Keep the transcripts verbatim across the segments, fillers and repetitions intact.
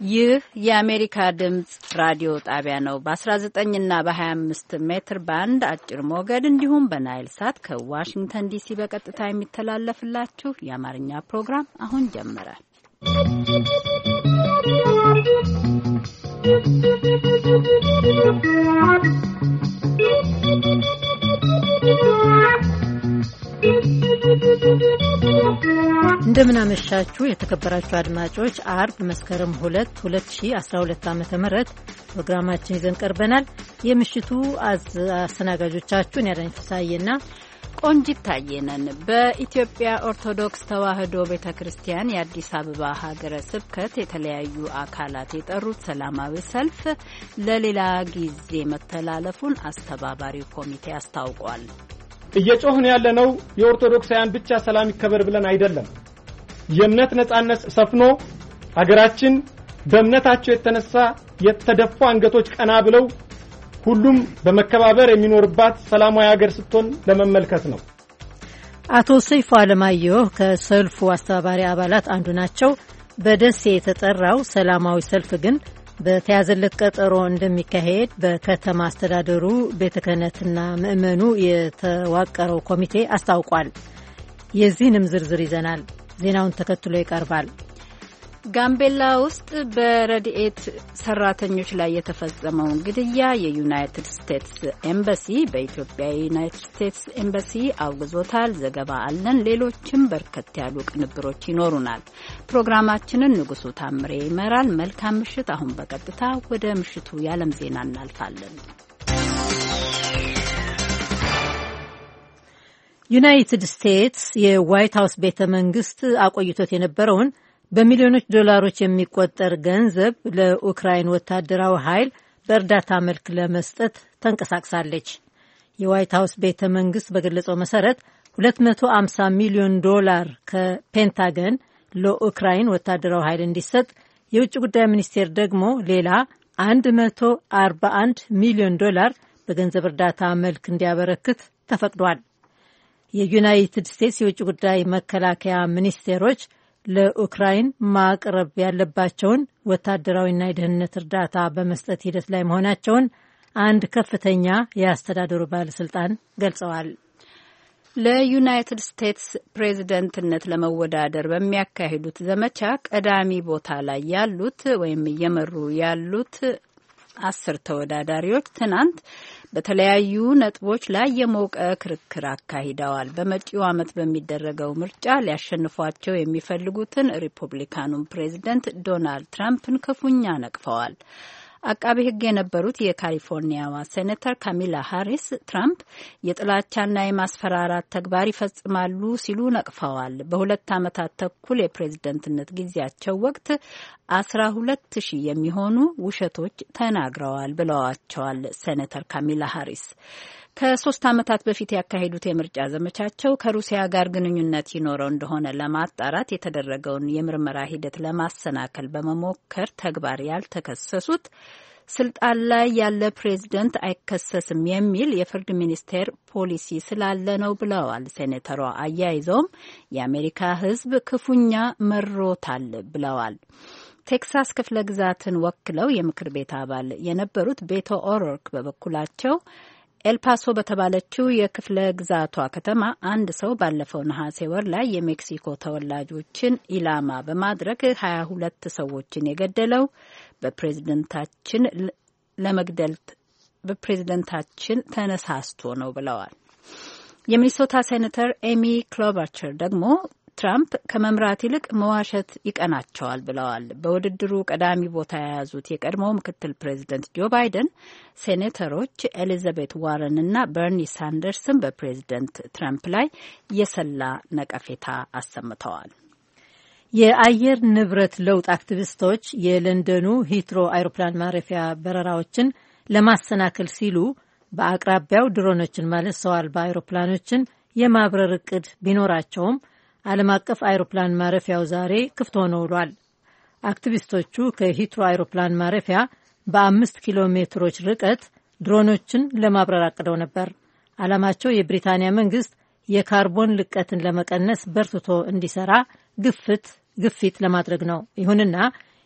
ይህ የአሜሪካ ድምጽ ራዲዮ ጣቢያ ነው። በ19 እና በ25 ሜትር ባንድ አጭር ሞገድ እንዲሁም በናይል ሳት ከዋሽንግተን ዲሲ በቀጥታ የሚተላለፍላችሁ የአማርኛ ፕሮግራም አሁን ጀመረ። እንደምን አመሻችሁ የተከበራችሁ አድማጮች። አርብ መስከረም ሁለት ሁለት ሺህ አስራ ሁለት ዓመተ ምህረት ፕሮግራማችን ይዘን ቀርበናል። የምሽቱ አስተናጋጆቻችሁን ያዳኝ ፍሳዬና ቆንጂት ታየነን። በኢትዮጵያ ኦርቶዶክስ ተዋሕዶ ቤተክርስቲያን የአዲስ አበባ ሀገረ ስብከት የተለያዩ አካላት የጠሩት ሰላማዊ ሰልፍ ለሌላ ጊዜ መተላለፉን አስተባባሪው ኮሚቴ አስታውቋል። እየጮህን ያለነው የኦርቶዶክሳውያን ብቻ ሰላም ይከበር ብለን አይደለም። የእምነት ነጻነት ሰፍኖ ሀገራችን በእምነታቸው የተነሳ የተደፉ አንገቶች ቀና ብለው ሁሉም በመከባበር የሚኖርባት ሰላማዊ ሀገር ስትሆን ለመመልከት ነው። አቶ ሰይፉ አለማየሁ ከሰልፉ አስተባባሪ አባላት አንዱ ናቸው። በደሴ የተጠራው ሰላማዊ ሰልፍ ግን በተያዘለት ቀጠሮ እንደሚካሄድ በከተማ አስተዳደሩ ቤተ ክህነትና ምእመኑ የተዋቀረው ኮሚቴ አስታውቋል። የዚህንም ዝርዝር ይዘናል። ዜናውን ተከትሎ ይቀርባል። ጋምቤላ ውስጥ በረድኤት ሰራተኞች ላይ የተፈጸመውን ግድያ የዩናይትድ ስቴትስ ኤምባሲ በኢትዮጵያ የዩናይትድ ስቴትስ ኤምባሲ አውግዞታል። ዘገባ አለን። ሌሎችም በርከት ያሉ ቅንብሮች ይኖሩናል። ፕሮግራማችንን ንጉሱ ታምሬ ይመራል። መልካም ምሽት። አሁን በቀጥታ ወደ ምሽቱ የዓለም ዜና እናልፋለን። ዩናይትድ ስቴትስ የዋይት ሀውስ ቤተ መንግስት አቆይቶት የነበረውን በሚሊዮኖች ዶላሮች የሚቆጠር ገንዘብ ለኡክራይን ወታደራዊ ኃይል በእርዳታ መልክ ለመስጠት ተንቀሳቅሳለች። የዋይት ሀውስ ቤተ መንግስት በገለጸው መሰረት ሁለት መቶ ሃምሳ ሚሊዮን ዶላር ከፔንታገን ለኡክራይን ወታደራዊ ኃይል እንዲሰጥ፣ የውጭ ጉዳይ ሚኒስቴር ደግሞ ሌላ መቶ አርባ አንድ ሚሊዮን ዶላር በገንዘብ እርዳታ መልክ እንዲያበረክት ተፈቅዷል። የዩናይትድ ስቴትስ የውጭ ጉዳይ መከላከያ ሚኒስቴሮች ለኡክራይን ማቅረብ ያለባቸውን ወታደራዊና የደህንነት እርዳታ በመስጠት ሂደት ላይ መሆናቸውን አንድ ከፍተኛ የአስተዳደሩ ባለስልጣን ገልጸዋል። ለዩናይትድ ስቴትስ ፕሬዝደንትነት ለመወዳደር በሚያካሂዱት ዘመቻ ቀዳሚ ቦታ ላይ ያሉት ወይም እየመሩ ያሉት አስር ተወዳዳሪዎች ትናንት በተለያዩ ነጥቦች ላይ የሞቀ ክርክር አካሂደዋል። በመጪው ዓመት በሚደረገው ምርጫ ሊያሸንፏቸው የሚፈልጉትን ሪፐብሊካኑን ፕሬዝደንት ዶናልድ ትራምፕን ክፉኛ ነቅፈዋል። አቃቤ ሕግ የነበሩት የካሊፎርኒያዋ ሴኔተር ካሚላ ሃሪስ ትራምፕ የጥላቻና የማስፈራራት ተግባር ይፈጽማሉ ሲሉ ነቅፈዋል። በሁለት ዓመታት ተኩል የፕሬዝደንትነት ጊዜያቸው ወቅት አስራ ሁለት ሺህ የሚሆኑ ውሸቶች ተናግረዋል ብለዋቸዋል ሴኔተር ካሚላ ሃሪስ። ከሶስት ዓመታት በፊት ያካሄዱት የምርጫ ዘመቻቸው ከሩሲያ ጋር ግንኙነት ይኖረው እንደሆነ ለማጣራት የተደረገውን የምርመራ ሂደት ለማሰናከል በመሞከር ተግባር ያልተከሰሱት ስልጣን ላይ ያለ ፕሬዝደንት አይከሰስም የሚል የፍርድ ሚኒስቴር ፖሊሲ ስላለ ነው ብለዋል ሴኔተሯ። አያይዘውም የአሜሪካ ሕዝብ ክፉኛ መሮታል ብለዋል። ቴክሳስ ክፍለ ግዛትን ወክለው የምክር ቤት አባል የነበሩት ቤቶ ኦሮርክ በበኩላቸው ኤልፓሶ በተባለችው የክፍለ ግዛቷ ከተማ አንድ ሰው ባለፈው ነሐሴ ወር ላይ የሜክሲኮ ተወላጆችን ኢላማ በማድረግ ሀያ ሁለት ሰዎችን የገደለው በፕሬዝደንታችን ለመግደል በፕሬዝደንታችን ተነሳስቶ ነው ብለዋል። የሚኒሶታ ሴኔተር ኤሚ ክሎባቸር ደግሞ ትራምፕ ከመምራት ይልቅ መዋሸት ይቀናቸዋል ብለዋል። በውድድሩ ቀዳሚ ቦታ የያዙት የቀድሞው ምክትል ፕሬዝደንት ጆ ባይደን ሴኔተሮች ኤሊዛቤት ዋረን እና በርኒ ሳንደርስን በፕሬዝደንት ትራምፕ ላይ የሰላ ነቀፌታ አሰምተዋል። የአየር ንብረት ለውጥ አክቲቪስቶች የለንደኑ ሂትሮ አይሮፕላን ማረፊያ በረራዎችን ለማሰናከል ሲሉ በአቅራቢያው ድሮኖችን ማለት ሰው አልባ አይሮፕላኖችን የማብረር እቅድ ቢኖራቸውም ዓለም አቀፍ አይሮፕላን ማረፊያው ዛሬ ክፍት ሆኖ ውሏል። አክቲቪስቶቹ ከሂትሮ አይሮፕላን ማረፊያ በአምስት ኪሎ ሜትሮች ርቀት ድሮኖችን ለማብረር አቅደው ነበር። ዓላማቸው የብሪታንያ መንግስት የካርቦን ልቀትን ለመቀነስ በርትቶ እንዲሰራ ግፍት ግፊት ለማድረግ ነው። ይሁንና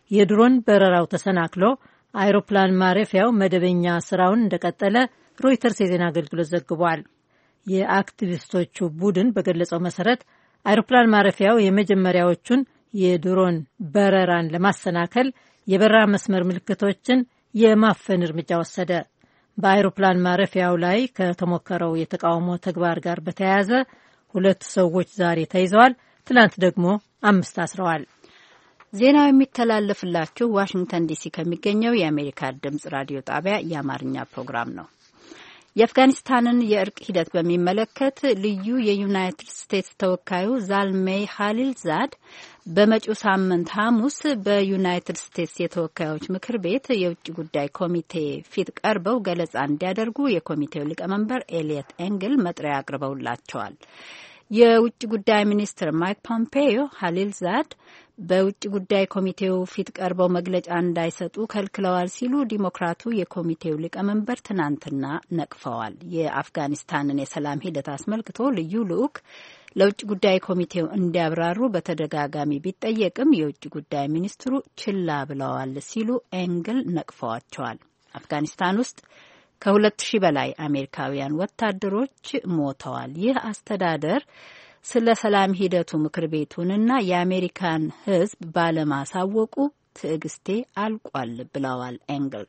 የድሮን በረራው ተሰናክሎ አይሮፕላን ማረፊያው መደበኛ ስራውን እንደቀጠለ ሮይተርስ የዜና አገልግሎት ዘግቧል። የአክቲቪስቶቹ ቡድን በገለጸው መሰረት አይሮፕላን ማረፊያው የመጀመሪያዎቹን የድሮን በረራን ለማሰናከል የበረራ መስመር ምልክቶችን የማፈን እርምጃ ወሰደ። በአይሮፕላን ማረፊያው ላይ ከተሞከረው የተቃውሞ ተግባር ጋር በተያያዘ ሁለት ሰዎች ዛሬ ተይዘዋል። ትላንት ደግሞ አምስት አስረዋል። ዜናው የሚተላለፍላችሁ ዋሽንግተን ዲሲ ከሚገኘው የአሜሪካ ድምጽ ራዲዮ ጣቢያ የአማርኛ ፕሮግራም ነው። የአፍጋኒስታንን የእርቅ ሂደት በሚመለከት ልዩ የዩናይትድ ስቴትስ ተወካዩ ዛልሜይ ኻሊልዛድ በመጪው ሳምንት ሐሙስ በዩናይትድ ስቴትስ የተወካዮች ምክር ቤት የውጭ ጉዳይ ኮሚቴ ፊት ቀርበው ገለጻ እንዲያደርጉ የኮሚቴው ሊቀመንበር ኤሊየት ኤንግል መጥሪያ አቅርበውላቸዋል። የውጭ ጉዳይ ሚኒስትር ማይክ ፖምፔዮ ኻሊልዛድ በውጭ ጉዳይ ኮሚቴው ፊት ቀርበው መግለጫ እንዳይሰጡ ከልክለዋል ሲሉ ዲሞክራቱ የኮሚቴው ሊቀመንበር ትናንትና ነቅፈዋል። የአፍጋኒስታንን የሰላም ሂደት አስመልክቶ ልዩ ልዑክ ለውጭ ጉዳይ ኮሚቴው እንዲያብራሩ በተደጋጋሚ ቢጠየቅም የውጭ ጉዳይ ሚኒስትሩ ችላ ብለዋል ሲሉ ኤንግል ነቅፈዋቸዋል። አፍጋኒስታን ውስጥ ከሁለት ሺህ በላይ አሜሪካውያን ወታደሮች ሞተዋል። ይህ አስተዳደር ስለ ሰላም ሂደቱ ምክር ቤቱንና የአሜሪካን ሕዝብ ባለማሳወቁ ትዕግስቴ አልቋል ብለዋል ኤንግል።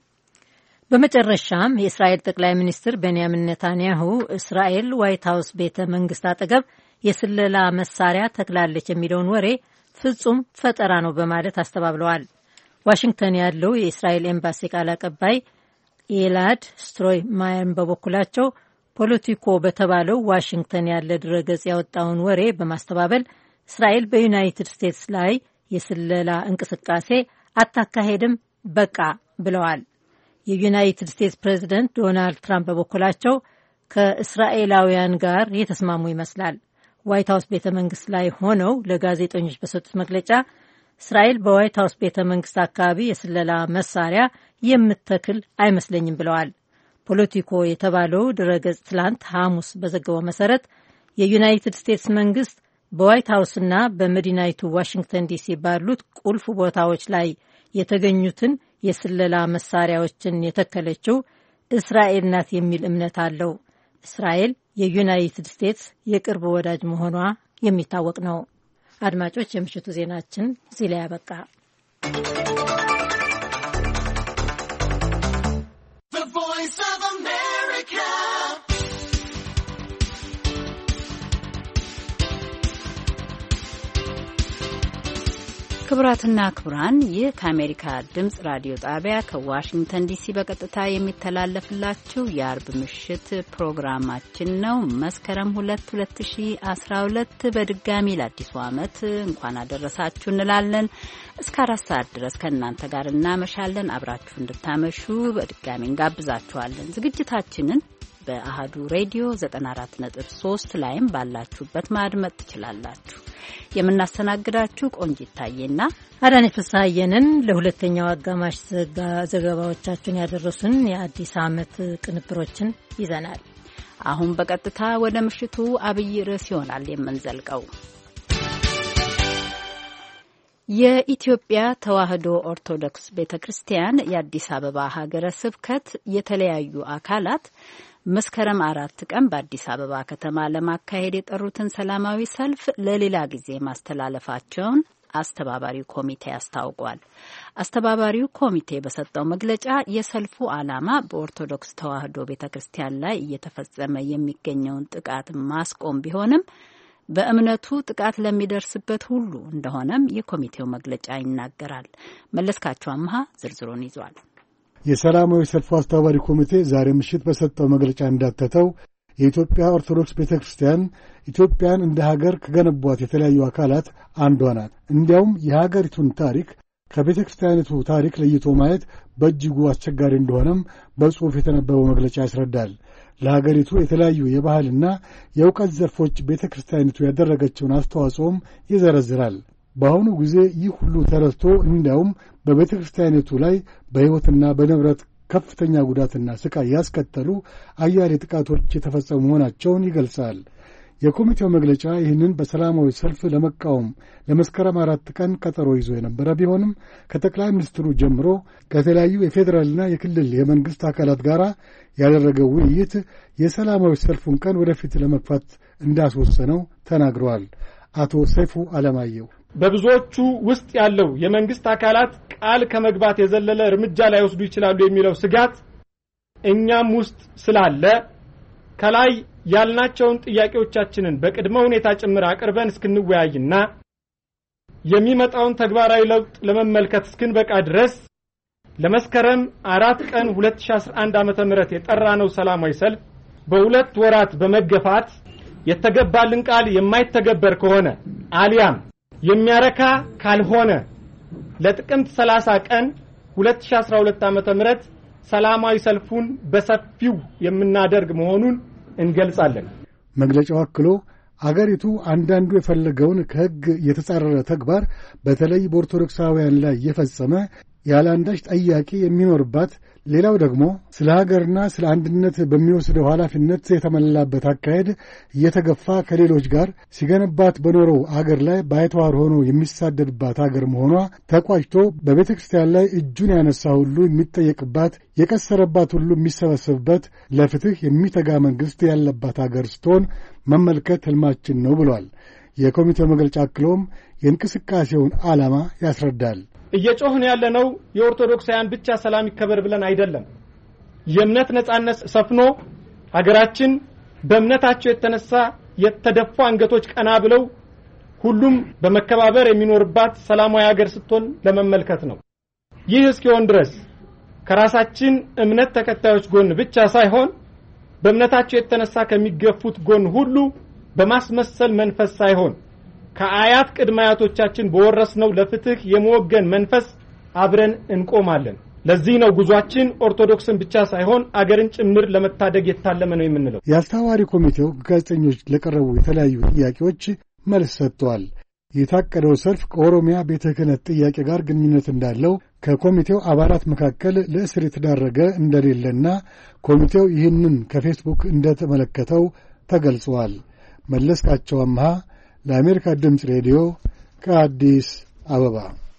በመጨረሻም የእስራኤል ጠቅላይ ሚኒስትር ቤንያሚን ኔታንያሁ እስራኤል ዋይት ሀውስ ቤተ መንግስት አጠገብ የስለላ መሳሪያ ተክላለች የሚለውን ወሬ ፍጹም ፈጠራ ነው በማለት አስተባብለዋል። ዋሽንግተን ያለው የእስራኤል ኤምባሲ ቃል አቀባይ ኤላድ ስትሮይ ማየርን በበኩላቸው ፖለቲኮ በተባለው ዋሽንግተን ያለ ድረገጽ ያወጣውን ወሬ በማስተባበል እስራኤል በዩናይትድ ስቴትስ ላይ የስለላ እንቅስቃሴ አታካሄድም በቃ ብለዋል። የዩናይትድ ስቴትስ ፕሬዚደንት ዶናልድ ትራምፕ በበኩላቸው ከእስራኤላውያን ጋር የተስማሙ ይመስላል። ዋይት ሀውስ ቤተ መንግስት ላይ ሆነው ለጋዜጠኞች በሰጡት መግለጫ እስራኤል በዋይት ሀውስ ቤተ መንግስት አካባቢ የስለላ መሳሪያ የምትተክል አይመስለኝም ብለዋል። ፖለቲኮ የተባለው ድረገጽ ትላንት ሐሙስ በዘገበው መሰረት የዩናይትድ ስቴትስ መንግስት በዋይት ሀውስና በመዲናይቱ ዋሽንግተን ዲሲ ባሉት ቁልፍ ቦታዎች ላይ የተገኙትን የስለላ መሳሪያዎችን የተከለችው እስራኤል ናት የሚል እምነት አለው። እስራኤል የዩናይትድ ስቴትስ የቅርብ ወዳጅ መሆኗ የሚታወቅ ነው። አድማጮች፣ የምሽቱ ዜናችን እዚህ ላይ ያበቃ። ክቡራትና ክቡራን፣ ይህ ከአሜሪካ ድምጽ ራዲዮ ጣቢያ ከዋሽንግተን ዲሲ በቀጥታ የሚተላለፍላችሁ የአርብ ምሽት ፕሮግራማችን ነው። መስከረም ሁለት ሁለት ሺ አስራ ሁለት በድጋሚ ለአዲሱ ዓመት እንኳን አደረሳችሁ እንላለን። እስከ አራት ሰዓት ድረስ ከእናንተ ጋር እናመሻለን። አብራችሁ እንድታመሹ በድጋሚ እንጋብዛችኋለን። ዝግጅታችንን በአሃዱ ሬዲዮ ዘጠና አራት ነጥብ ሶስት ላይም ባላችሁበት ማድመጥ ትችላላችሁ። የምናስተናግዳችሁ ቆንጂት ታዬና አዳነች ፍስሐየንን። ለሁለተኛው አጋማሽ ዘገባዎቻችን ያደረሱን የአዲስ ዓመት ቅንብሮችን ይዘናል። አሁን በቀጥታ ወደ ምሽቱ አብይ ርዕስ ይሆናል የምንዘልቀው። የኢትዮጵያ ተዋሕዶ ኦርቶዶክስ ቤተክርስቲያን የአዲስ አበባ ሀገረ ስብከት የተለያዩ አካላት መስከረም አራት ቀን በአዲስ አበባ ከተማ ለማካሄድ የጠሩትን ሰላማዊ ሰልፍ ለሌላ ጊዜ ማስተላለፋቸውን አስተባባሪው ኮሚቴ አስታውቋል። አስተባባሪው ኮሚቴ በሰጠው መግለጫ የሰልፉ ዓላማ በኦርቶዶክስ ተዋሕዶ ቤተክርስቲያን ላይ እየተፈጸመ የሚገኘውን ጥቃት ማስቆም ቢሆንም በእምነቱ ጥቃት ለሚደርስበት ሁሉ እንደሆነም የኮሚቴው መግለጫ ይናገራል። መለስካቸው አምሃ ዝርዝሩን ይዟል። የሰላማዊ ሰልፉ አስተባባሪ ኮሚቴ ዛሬ ምሽት በሰጠው መግለጫ እንዳተተው የኢትዮጵያ ኦርቶዶክስ ቤተክርስቲያን ኢትዮጵያን እንደ ሀገር ከገነቧት የተለያዩ አካላት አንዷ ናት። እንዲያውም የሀገሪቱን ታሪክ ከቤተክርስቲያኒቱ ታሪክ ለይቶ ማየት በእጅጉ አስቸጋሪ እንደሆነም በጽሑፍ የተነበበው መግለጫ ያስረዳል። ለሀገሪቱ የተለያዩ የባህልና የእውቀት ዘርፎች ቤተክርስቲያኒቱ ያደረገችውን አስተዋጽኦም ይዘረዝራል። በአሁኑ ጊዜ ይህ ሁሉ ተረስቶ እንዲያውም በቤተክርስቲያኒቱ ላይ በሕይወትና በንብረት ከፍተኛ ጉዳትና ስቃይ ያስከተሉ አያሌ ጥቃቶች የተፈጸሙ መሆናቸውን ይገልጻል። የኮሚቴው መግለጫ ይህንን በሰላማዊ ሰልፍ ለመቃወም ለመስከረም አራት ቀን ቀጠሮ ይዞ የነበረ ቢሆንም ከጠቅላይ ሚኒስትሩ ጀምሮ ከተለያዩ የፌዴራልና የክልል የመንግስት አካላት ጋር ያደረገው ውይይት የሰላማዊ ሰልፉን ቀን ወደፊት ለመግፋት እንዳስወሰነው ተናግረዋል። አቶ ሰይፉ አለማየሁ በብዙዎቹ ውስጥ ያለው የመንግስት አካላት ቃል ከመግባት የዘለለ እርምጃ ላይ ወስዱ ይችላሉ የሚለው ስጋት እኛም ውስጥ ስላለ ከላይ ያልናቸውን ጥያቄዎቻችንን በቅድመ ሁኔታ ጭምር አቅርበን እስክንወያይና የሚመጣውን ተግባራዊ ለውጥ ለመመልከት እስክንበቃ ድረስ ለመስከረም አራት ቀን ሁለት ሺህ አስራ አንድ ዓመተ ምህረት የጠራነው ሰላማዊ ሰልፍ በሁለት ወራት በመገፋት የተገባልን ቃል የማይተገበር ከሆነ አሊያም የሚያረካ ካልሆነ ለጥቅምት ሰላሳ ቀን ሁለት ሺህ አስራ ሁለት ዓመተ ምህረት ሰላማዊ ሰልፉን በሰፊው የምናደርግ መሆኑን እንገልጻለን። መግለጫው አክሎ አገሪቱ አንዳንዱ የፈለገውን ከሕግ የተጻረረ ተግባር በተለይ በኦርቶዶክሳውያን ላይ እየፈጸመ ያለ አንዳች ጠያቂ የሚኖርባት፣ ሌላው ደግሞ ስለ ሀገርና ስለ አንድነት በሚወስደው ኃላፊነት የተመላበት አካሄድ እየተገፋ ከሌሎች ጋር ሲገነባት በኖረው አገር ላይ ባይተዋር ሆኖ የሚሳደድባት አገር መሆኗ ተቋጭቶ በቤተ ክርስቲያን ላይ እጁን ያነሳ ሁሉ የሚጠየቅባት፣ የቀሰረባት ሁሉ የሚሰበሰብበት፣ ለፍትሕ የሚተጋ መንግሥት ያለባት አገር ስትሆን መመልከት ሕልማችን ነው ብሏል። የኮሚቴው መግለጫ አክሎም የእንቅስቃሴውን ዓላማ ያስረዳል። እየጮህን ያለነው የኦርቶዶክሳውያን ብቻ ሰላም ይከበር ብለን አይደለም። የእምነት ነጻነት ሰፍኖ ሀገራችን በእምነታቸው የተነሳ የተደፉ አንገቶች ቀና ብለው ሁሉም በመከባበር የሚኖርባት ሰላማዊ ሀገር ስትሆን ለመመልከት ነው። ይህ እስኪሆን ድረስ ከራሳችን እምነት ተከታዮች ጎን ብቻ ሳይሆን በእምነታቸው የተነሳ ከሚገፉት ጎን ሁሉ በማስመሰል መንፈስ ሳይሆን ከአያት ቅድመ አያቶቻችን በወረስነው ለፍትህ የመወገን መንፈስ አብረን እንቆማለን። ለዚህ ነው ጉዟችን ኦርቶዶክስን ብቻ ሳይሆን አገርን ጭምር ለመታደግ የታለመ ነው የምንለው። የአስተባባሪ ኮሚቴው ጋዜጠኞች ለቀረቡ የተለያዩ ጥያቄዎች መልስ ሰጥተዋል። የታቀደው ሰልፍ ከኦሮሚያ ቤተ ክህነት ጥያቄ ጋር ግንኙነት እንዳለው ከኮሚቴው አባላት መካከል ለእስር የተዳረገ እንደሌለና ኮሚቴው ይህንን ከፌስቡክ እንደተመለከተው ተገልጿል። መለስካቸው አምሃ ለአሜሪካ ድምፅ ሬዲዮ ከአዲስ አበባ።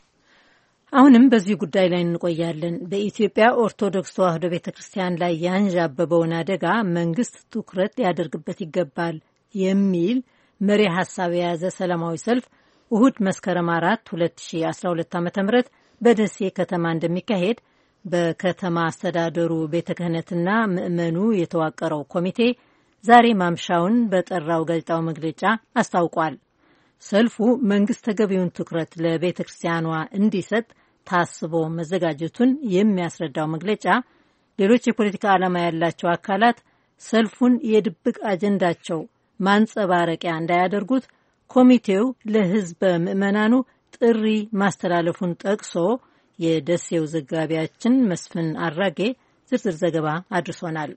አሁንም በዚህ ጉዳይ ላይ እንቆያለን። በኢትዮጵያ ኦርቶዶክስ ተዋሕዶ ቤተክርስቲያን ላይ ያንዣበበውን አደጋ መንግስት ትኩረት ሊያደርግበት ይገባል የሚል መሪ ሐሳብ የያዘ ሰላማዊ ሰልፍ እሁድ መስከረም አራት ሁለት ሺህ አስራ ሁለት ዓመተ ምህረት በደሴ ከተማ እንደሚካሄድ በከተማ አስተዳደሩ ቤተ ክህነትና ምእመኑ የተዋቀረው ኮሚቴ ዛሬ ማምሻውን በጠራው ጋዜጣዊ መግለጫ አስታውቋል። ሰልፉ መንግስት ተገቢውን ትኩረት ለቤተ ክርስቲያኗ እንዲሰጥ ታስቦ መዘጋጀቱን የሚያስረዳው መግለጫ ሌሎች የፖለቲካ ዓላማ ያላቸው አካላት ሰልፉን የድብቅ አጀንዳቸው ማንጸባረቂያ እንዳያደርጉት ኮሚቴው ለሕዝበ ምዕመናኑ ጥሪ ማስተላለፉን ጠቅሶ የደሴው ዘጋቢያችን መስፍን አራጌ ዝርዝር ዘገባ አድርሶናል።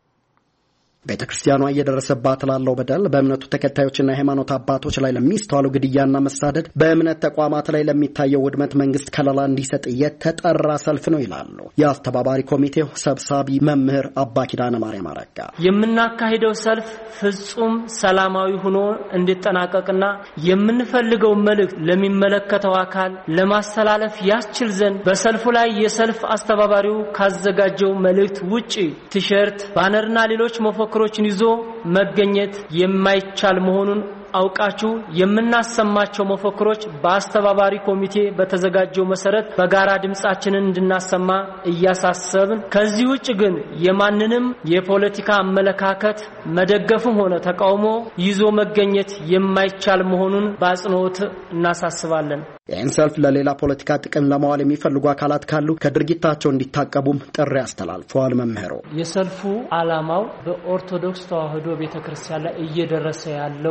ቤተክርስቲያኗ እየደረሰባት ላለው በደል፣ በእምነቱ ተከታዮችና የሃይማኖት አባቶች ላይ ለሚስተዋለው ግድያና መሳደድ፣ በእምነት ተቋማት ላይ ለሚታየው ውድመት መንግስት ከለላ እንዲሰጥ የተጠራ ሰልፍ ነው ይላሉ የአስተባባሪ ኮሚቴው ሰብሳቢ መምህር አባ ኪዳነ ማርያም አረጋ። የምናካሂደው ሰልፍ ፍጹም ሰላማዊ ሆኖ እንዲጠናቀቅና የምንፈልገው መልእክት ለሚመለከተው አካል ለማስተላለፍ ያስችል ዘንድ በሰልፉ ላይ የሰልፍ አስተባባሪው ካዘጋጀው መልእክት ውጪ ቲሸርት፣ ባነርና ሌሎች መፈክሮችን ይዞ መገኘት የማይቻል መሆኑን አውቃችሁ የምናሰማቸው መፈክሮች በአስተባባሪ ኮሚቴ በተዘጋጀው መሰረት በጋራ ድምጻችንን እንድናሰማ እያሳሰብን፣ ከዚህ ውጭ ግን የማንንም የፖለቲካ አመለካከት መደገፍም ሆነ ተቃውሞ ይዞ መገኘት የማይቻል መሆኑን በአጽንኦት እናሳስባለን። ይህን ሰልፍ ለሌላ ፖለቲካ ጥቅም ለማዋል የሚፈልጉ አካላት ካሉ ከድርጊታቸው እንዲታቀቡም ጥሪ አስተላልፈዋል። መምህሩ የሰልፉ ዓላማው በኦርቶዶክስ ተዋሕዶ ቤተክርስቲያን ላይ እየደረሰ ያለውን ግፍ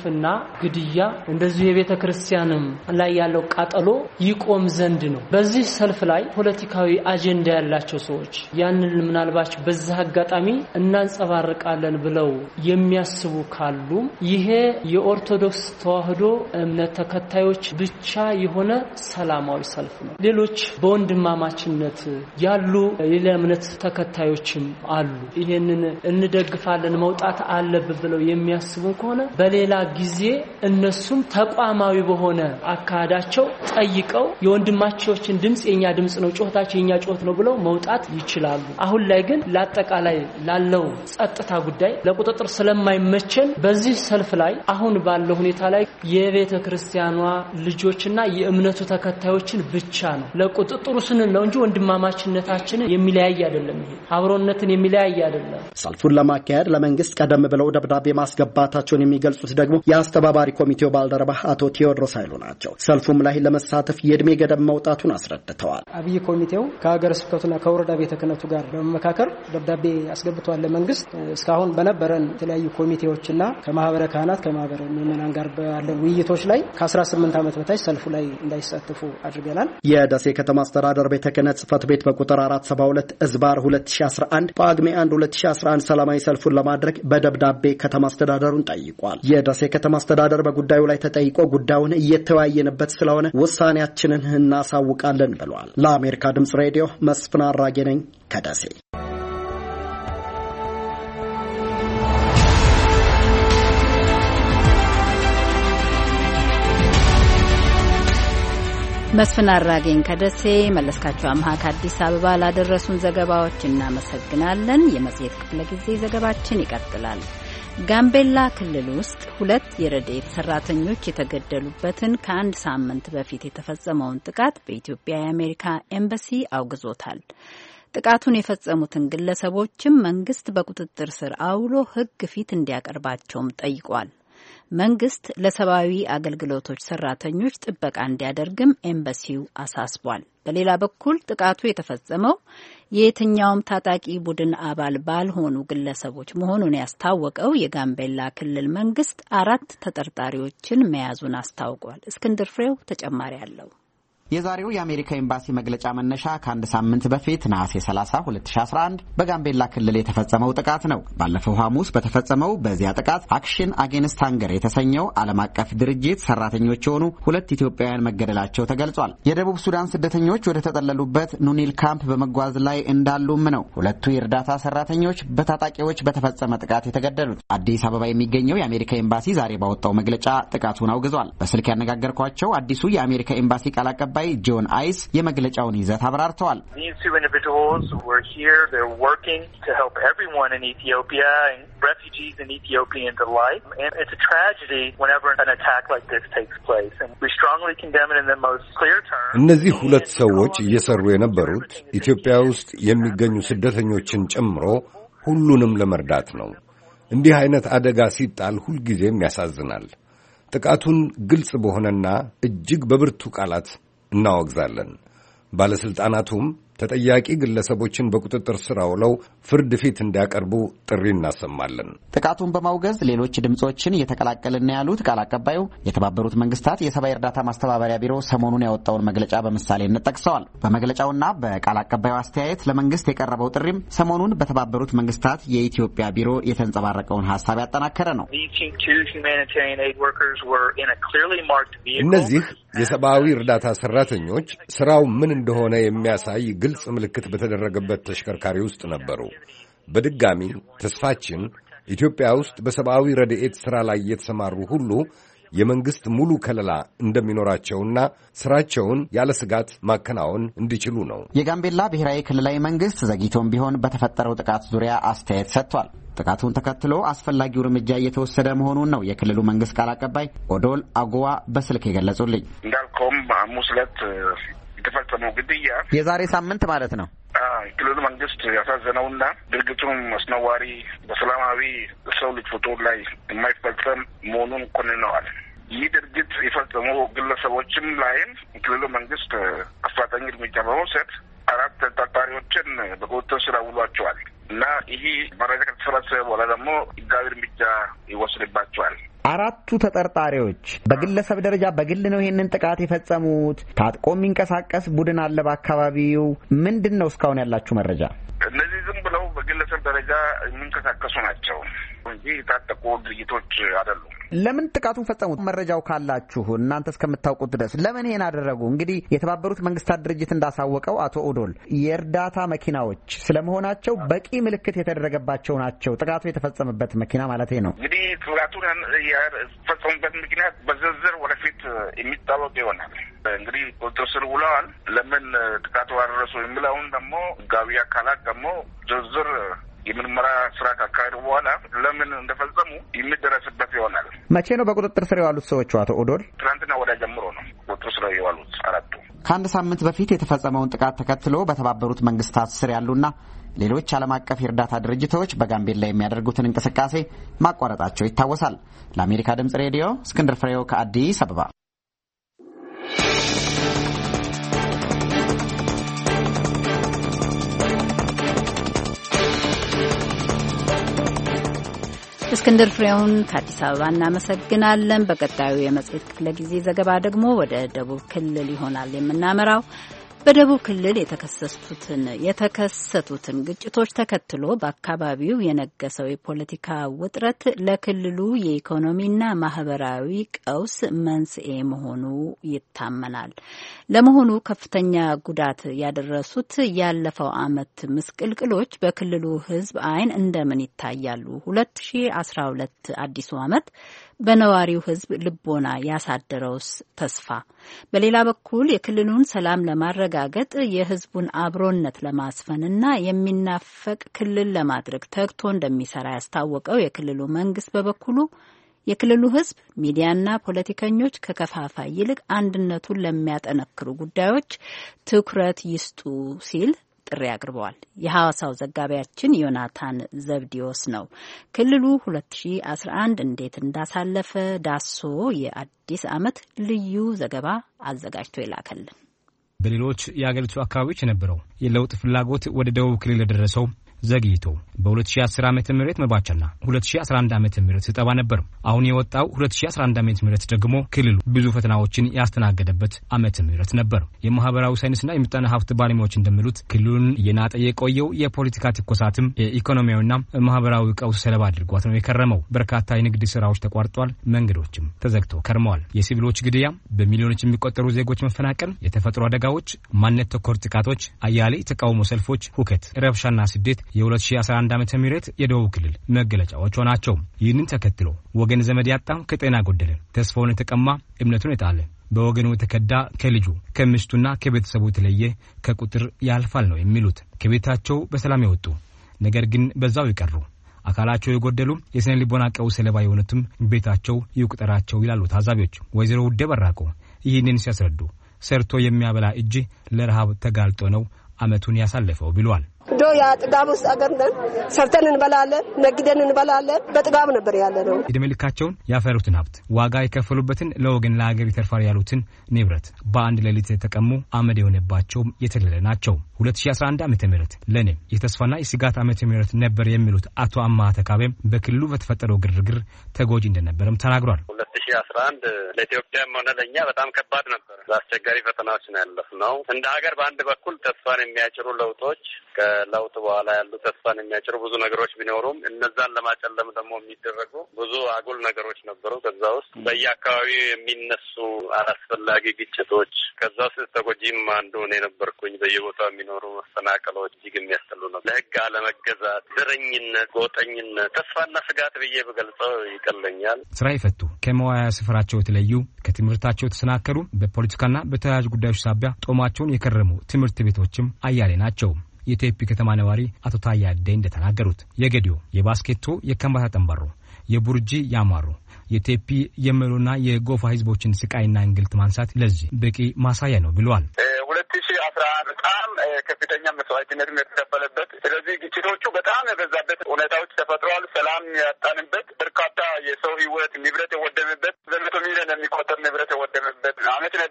ግፍና ግድያ እንደዚህ የቤተ ክርስቲያንም ላይ ያለው ቃጠሎ ይቆም ዘንድ ነው። በዚህ ሰልፍ ላይ ፖለቲካዊ አጀንዳ ያላቸው ሰዎች ያንን ምናልባት በዛ አጋጣሚ እናንጸባርቃለን ብለው የሚያስቡ ካሉ ይሄ የኦርቶዶክስ ተዋህዶ እምነት ተከታዮች ብቻ የሆነ ሰላማዊ ሰልፍ ነው። ሌሎች በወንድማማችነት ያሉ የሌላ እምነት ተከታዮችም አሉ። ይሄንን እንደግፋለን መውጣት አለብን ብለው የሚያስቡ ከሆነ በሌላ ጊዜ እነሱም ተቋማዊ በሆነ አካዳቸው ጠይቀው የወንድማቸውን ድምጽ የኛ ድምጽ ነው ጮህታቸው የኛ ጮህት ነው ብለው መውጣት ይችላሉ። አሁን ላይ ግን ለአጠቃላይ ላለው ጸጥታ ጉዳይ ለቁጥጥር ስለማይመቸን በዚህ ሰልፍ ላይ አሁን ባለው ሁኔታ ላይ የቤተ ክርስቲያኗ ልጆችና የእምነቱ ተከታዮችን ብቻ ነው ለቁጥጥሩ ስንል ነው እንጂ ወንድማማችነታችን የሚለያይ አይደለም። ይሄ አብሮነትን የሚለያይ አይደለም። ሰልፉን ለማካሄድ ለመንግስት ቀደም ብለው ደብዳቤ ማስገባታቸውን የሚገልጹት ደግሞ የአስተባባሪ ኮሚቴው ባልደረባ አቶ ቴዎድሮስ ኃይሉ ናቸው። ሰልፉም ላይ ለመሳተፍ የእድሜ ገደብ መውጣቱን አስረድተዋል። አብይ ኮሚቴው ከሀገረ ስብከቱና ከወረዳ ቤተ ክህነቱ ጋር በመመካከር ደብዳቤ አስገብቷል ለመንግስት። እስካሁን በነበረን የተለያዩ ኮሚቴዎችና ከማህበረ ካህናት ከማህበረ ምዕመናን ጋር ባለን ውይይቶች ላይ ከ18 ዓመት በታች ሰልፉ ላይ እንዳይሳተፉ አድርገናል። የደሴ ከተማ አስተዳደር ቤተ ክህነት ጽሕፈት ቤት በቁጥር አራት ሰባ ሁለት ዝባር ሁለት ሺህ አስራ አንድ በጳጉሜ አንድ ሁለት ሺህ አስራ አንድ ሰላማዊ ሰልፉን ለማድረግ በደብዳቤ ከተማ አስተዳደሩን ጠይቋል። የደሴ ከተማ አስተዳደር በጉዳዩ ላይ ተጠይቆ ጉዳዩን እየተወያየንበት ስለሆነ ውሳኔያችንን እናሳውቃለን ብሏል። ለአሜሪካ ድምጽ ሬዲዮ መስፍን አራጌ ነኝ ከደሴ። መስፍን አራጌን ከደሴ፣ መለስካቸው አምሃ ከአዲስ አበባ ላደረሱን ዘገባዎች እናመሰግናለን። የመጽሔት ክፍለ ጊዜ ዘገባችን ይቀጥላል። ጋምቤላ ክልል ውስጥ ሁለት የረድኤት ሰራተኞች የተገደሉበትን ከአንድ ሳምንት በፊት የተፈጸመውን ጥቃት በኢትዮጵያ የአሜሪካ ኤምባሲ አውግዞታል። ጥቃቱን የፈጸሙትን ግለሰቦችም መንግስት በቁጥጥር ስር አውሎ ሕግ ፊት እንዲያቀርባቸውም ጠይቋል። መንግስት ለሰብአዊ አገልግሎቶች ሰራተኞች ጥበቃ እንዲያደርግም ኤምባሲው አሳስቧል። በሌላ በኩል ጥቃቱ የተፈጸመው የየትኛውም ታጣቂ ቡድን አባል ባልሆኑ ግለሰቦች መሆኑን ያስታወቀው የጋምቤላ ክልል መንግስት አራት ተጠርጣሪዎችን መያዙን አስታውቋል። እስክንድር ፍሬው ተጨማሪ አለው። የዛሬው የአሜሪካ ኤምባሲ መግለጫ መነሻ ከአንድ ሳምንት በፊት ነሐሴ ሰላሳ ሁለት ሺህ አስራ አንድ በጋምቤላ ክልል የተፈጸመው ጥቃት ነው። ባለፈው ሐሙስ በተፈጸመው በዚያ ጥቃት አክሽን አጌንስት ሃንገር የተሰኘው ዓለም አቀፍ ድርጅት ሰራተኞች የሆኑ ሁለት ኢትዮጵያውያን መገደላቸው ተገልጿል። የደቡብ ሱዳን ስደተኞች ወደ ተጠለሉበት ኑኒል ካምፕ በመጓዝ ላይ እንዳሉም ነው ሁለቱ የእርዳታ ሰራተኞች በታጣቂዎች በተፈጸመ ጥቃት የተገደሉት። አዲስ አበባ የሚገኘው የአሜሪካ ኤምባሲ ዛሬ ባወጣው መግለጫ ጥቃቱን አውግዟል። በስልክ ያነጋገርኳቸው አዲሱ የአሜሪካ ኤምባሲ ቃል አቀባይ ጆን አይስ የመግለጫውን ይዘት አብራርተዋል። እነዚህ ሁለት ሰዎች እየሰሩ የነበሩት ኢትዮጵያ ውስጥ የሚገኙ ስደተኞችን ጨምሮ ሁሉንም ለመርዳት ነው። እንዲህ አይነት አደጋ ሲጣል ሁልጊዜም ያሳዝናል። ጥቃቱን ግልጽ በሆነና እጅግ በብርቱ ቃላት እናወግዛለን። ባለስልጣናቱም ተጠያቂ ግለሰቦችን በቁጥጥር ስር አውለው ፍርድ ፊት እንዲያቀርቡ ጥሪ እናሰማለን። ጥቃቱን በማውገዝ ሌሎች ድምጾችን እየተቀላቀልን ያሉት ቃል አቀባዩ የተባበሩት መንግስታት የሰብአዊ እርዳታ ማስተባበሪያ ቢሮ ሰሞኑን ያወጣውን መግለጫ በምሳሌነት ጠቅሰዋል። በመግለጫውና በቃል አቀባዩ አስተያየት ለመንግስት የቀረበው ጥሪም ሰሞኑን በተባበሩት መንግስታት የኢትዮጵያ ቢሮ የተንጸባረቀውን ሀሳብ ያጠናከረ ነው። እነዚህ የሰብአዊ እርዳታ ሰራተኞች ስራው ምን እንደሆነ የሚያሳይ ግልጽ ምልክት በተደረገበት ተሽከርካሪ ውስጥ ነበሩ። በድጋሚ ተስፋችን ኢትዮጵያ ውስጥ በሰብአዊ ረድኤት ሥራ ላይ የተሰማሩ ሁሉ የመንግሥት ሙሉ ከለላ እንደሚኖራቸውና ሥራቸውን ያለ ስጋት ማከናወን እንዲችሉ ነው። የጋምቤላ ብሔራዊ ክልላዊ መንግሥት ዘግይቶም ቢሆን በተፈጠረው ጥቃት ዙሪያ አስተያየት ሰጥቷል። ጥቃቱን ተከትሎ አስፈላጊው እርምጃ እየተወሰደ መሆኑን ነው የክልሉ መንግሥት ቃል አቀባይ ኦዶል አጎዋ በስልክ የገለጹልኝ። እንዳልከውም ሐሙስ ዕለት የተፈጸመው ግድያ የዛሬ ሳምንት ማለት ነው። የክልሉ መንግስት ያሳዘነውና ድርጊቱም አስነዋሪ በሰላማዊ ሰው ልጅ ፍጡር ላይ የማይፈጸም መሆኑን ኮንነዋል። ይህ ድርጊት የፈጸሙ ግለሰቦችም ላይም የክልሉ መንግስት አፋጣኝ እርምጃ በመውሰድ አራት ተጠርጣሪዎችን በቁጥጥር ስር አውሏቸዋል እና ይህ መረጃ ከተሰበሰበ በኋላ ደግሞ ህጋዊ እርምጃ ይወስድባቸዋል። አራቱ ተጠርጣሪዎች በግለሰብ ደረጃ በግል ነው ይሄንን ጥቃት የፈጸሙት? ታጥቆ የሚንቀሳቀስ ቡድን አለ በአካባቢው? ምንድነው እስካሁን ያላችሁ መረጃ? እነዚህ ዝም ብለው በግለሰብ ደረጃ የሚንቀሳቀሱ ናቸው እንጂ የታጠቁ ድርጅቶች አይደሉም። ለምን ጥቃቱን ፈጸሙት? መረጃው ካላችሁ እናንተ እስከምታውቁት ድረስ ለምን ይሄን አደረጉ? እንግዲህ የተባበሩት መንግስታት ድርጅት እንዳሳወቀው አቶ ኦዶል የእርዳታ መኪናዎች ስለመሆናቸው በቂ ምልክት የተደረገባቸው ናቸው። ጥቃቱ የተፈጸመበት መኪና ማለት ነው። እንግዲህ ጥቃቱን የፈጸሙበት ምክንያት በዝርዝር ወደፊት የሚታወቅ ይሆናል። እንግዲህ ቁጥጥር ስር ውለዋል። ለምን ጥቃቱ አደረሱ የሚለውን ደግሞ ህጋዊ አካላት ደግሞ ዝርዝር የምርመራ ስራ ካካሄዱ በኋላ ለምን እንደፈጸሙ የሚደረስበት ይሆናል። መቼ ነው በቁጥጥር ስር የዋሉት ሰዎቹ አቶ ኦዶል? ትናንትና ወዲያ ጀምሮ ነው ቁጥጥር ስር የዋሉት አራቱ። ከአንድ ሳምንት በፊት የተፈጸመውን ጥቃት ተከትሎ በተባበሩት መንግስታት ስር ያሉና ሌሎች ዓለም አቀፍ የእርዳታ ድርጅቶች በጋምቤላ የሚያደርጉትን እንቅስቃሴ ማቋረጣቸው ይታወሳል። ለአሜሪካ ድምጽ ሬዲዮ እስክንድር ፍሬው ከአዲስ አበባ። እስክንድር ፍሬውን ከአዲስ አበባ እናመሰግናለን። በቀጣዩ የመጽሔት ክፍለ ጊዜ ዘገባ ደግሞ ወደ ደቡብ ክልል ይሆናል የምናመራው። በደቡብ ክልል የተከሰቱትን የተከሰቱትን ግጭቶች ተከትሎ በአካባቢው የነገሰው የፖለቲካ ውጥረት ለክልሉ የኢኮኖሚና ማህበራዊ ቀውስ መንስኤ መሆኑ ይታመናል። ለመሆኑ ከፍተኛ ጉዳት ያደረሱት ያለፈው ዓመት ምስቅልቅሎች በክልሉ ሕዝብ ዓይን እንደምን ይታያሉ? ሁለት ሺ አስራ ሁለት አዲሱ ዓመት በነዋሪው ሕዝብ ልቦና ያሳደረውስ ተስፋ? በሌላ በኩል የክልሉን ሰላም ለማረጋገጥ የሕዝቡን አብሮነት ለማስፈንና የሚናፈቅ ክልል ለማድረግ ተግቶ እንደሚሰራ ያስታወቀው የክልሉ መንግስት በበኩሉ የክልሉ ሕዝብ ሚዲያና ፖለቲከኞች ከከፋፋይ ይልቅ አንድነቱን ለሚያጠነክሩ ጉዳዮች ትኩረት ይስጡ ሲል ጥሪ አቅርበዋል። የሐዋሳው ዘጋቢያችን ዮናታን ዘብዲዮስ ነው። ክልሉ ሁለት ሺ አስራ አንድ እንዴት እንዳሳለፈ ዳሶ የአዲስ ዓመት ልዩ ዘገባ አዘጋጅቶ ይላከልን። በሌሎች የአገሪቱ አካባቢዎች የነበረው የለውጥ ፍላጎት ወደ ደቡብ ክልል የደረሰው ዘግይቶ በሁለት ሺ አስር ዓመተ ምህረት መባቻና ሁለት ሺ አስራ አንድ ዓመተ ምህረት ስጠባ ነበር። አሁን የወጣው ሁለት ሺ አስራ አንድ ዓመተ ምህረት ደግሞ ክልሉ ብዙ ፈተናዎችን ያስተናገደበት ዓመተ ምህረት ነበር። የማህበራዊ ሳይንስና የምጣኔ ሀብት ባለሙያዎች እንደሚሉት ክልሉን እየናጠ የቆየው የፖለቲካ ትኮሳትም የኢኮኖሚያዊና ማህበራዊ ቀውስ ሰለባ አድርጓት ነው የከረመው። በርካታ የንግድ ስራዎች ተቋርጧል፣ መንገዶችም ተዘግተው ከርመዋል። የሲቪሎች ግድያ፣ በሚሊዮኖች የሚቆጠሩ ዜጎች መፈናቀል፣ የተፈጥሮ አደጋዎች፣ ማንነት ተኮር ጥቃቶች፣ አያሌ ተቃውሞ ሰልፎች፣ ሁከት፣ ረብሻና ስደት የ ሁለት ሺ አስራ አንድ ዓመተ ምህረት የደቡብ ክልል መገለጫዎች ናቸው። ይህንን ተከትሎ ወገን ዘመድ ያጣ፣ ከጤና ጎደለ፣ ተስፋውን የተቀማ፣ እምነቱን የጣለ፣ በወገኑ የተከዳ፣ ከልጁ ከሚስቱና ከቤተሰቡ የተለየ ከቁጥር ያልፋል ነው የሚሉት። ከቤታቸው በሰላም የወጡ ነገር ግን በዛው ይቀሩ፣ አካላቸው የጎደሉ፣ የስነ ልቦና ቀውስ ሰለባ የሆኑትም ቤታቸው ይቁጠራቸው ይላሉ ታዛቢዎች። ወይዘሮ ውዴ በራቆ ይህንን ሲያስረዱ ሰርቶ የሚያበላ እጅ ለረሃብ ተጋልጦ ነው ዓመቱን ያሳለፈው ብሏል። ዶ ያ ጥጋብ ውስጥ አገር ነን። ሰርተን እንበላለን፣ ነግደን እንበላለን። በጥጋብ ነበር ያለ ነው። ዕድሜ ልካቸውን ያፈሩትን ሀብት ዋጋ የከፈሉበትን ለወገን ለሀገር ይተርፋል ያሉትን ንብረት በአንድ ሌሊት ተቀሙ አመድ የሆነባቸው የተለለ ናቸው። ሁለት ሺ አስራ አንድ ዓመተ ምህረት ለኔ የተስፋና የስጋት ዓመተ ምህረት ነበር የሚሉት አቶ አማ ተካበም በክልሉ በተፈጠረው ግርግር ተጎጂ እንደነበረም ተናግሯል። ሁለት ሺ አስራ አንድ ለኢትዮጵያም ሆነ ለእኛ በጣም ከባድ ነበር። አስቸጋሪ ፈተናዎች ነው ያለፍነው። እንደ ሀገር በአንድ በኩል ተስፋን የሚያጭሩ ለውጦች ከለውጥ በኋላ ያሉ ተስፋን የሚያጭሩ ብዙ ነገሮች ቢኖሩም እነዛን ለማጨለም ደግሞ የሚደረጉ ብዙ አጉል ነገሮች ነበሩ። ከዛ ውስጥ በየአካባቢው የሚነሱ አላስፈላጊ ግጭቶች፣ ከዛ ውስጥ ተጎጂም አንዱ እኔ ነበርኩኝ። በየቦታው የሚኖሩ መፈናቀሎች እጅግ የሚያስጠሉ ነው። ለህግ አለመገዛት፣ ዘረኝነት፣ ጎጠኝነት፣ ተስፋና ስጋት ብዬ በገልጸው ይቀለኛል። ስራ የፈቱ ከመዋያ ስፍራቸው የተለዩ ከትምህርታቸው የተሰናከሉ በፖለቲካና በተያያዥ ጉዳዮች ሳቢያ ጦማቸውን የከረሙ ትምህርት ቤቶችም አያሌ ናቸው። የቴፒ ከተማ ነዋሪ አቶ ታያዴ እንደተናገሩት የገዲዮ፣ የባስኬቶ፣ የከምባታ ጠንባሮ፣ የቡርጂ፣ ያማሩ፣ የቴፒ፣ የመሎና የጎፋ ህዝቦችን ስቃይና እንግልት ማንሳት ለዚህ በቂ ማሳያ ነው ብለዋል። ሁለት ሺ አስራ አንድ በጣም ከፍተኛ መስዋዕትነት የተከፈለበት፣ ስለዚህ ግጭቶቹ በጣም የበዛበት ሁኔታዎች ተፈጥረዋል። ሰላም ያጣንበት፣ በርካታ የሰው ህይወት ንብረት የወደመበት፣ በመቶ ሚሊዮን የሚቆጠር ንብረት የወደመበት አመት ነበረ።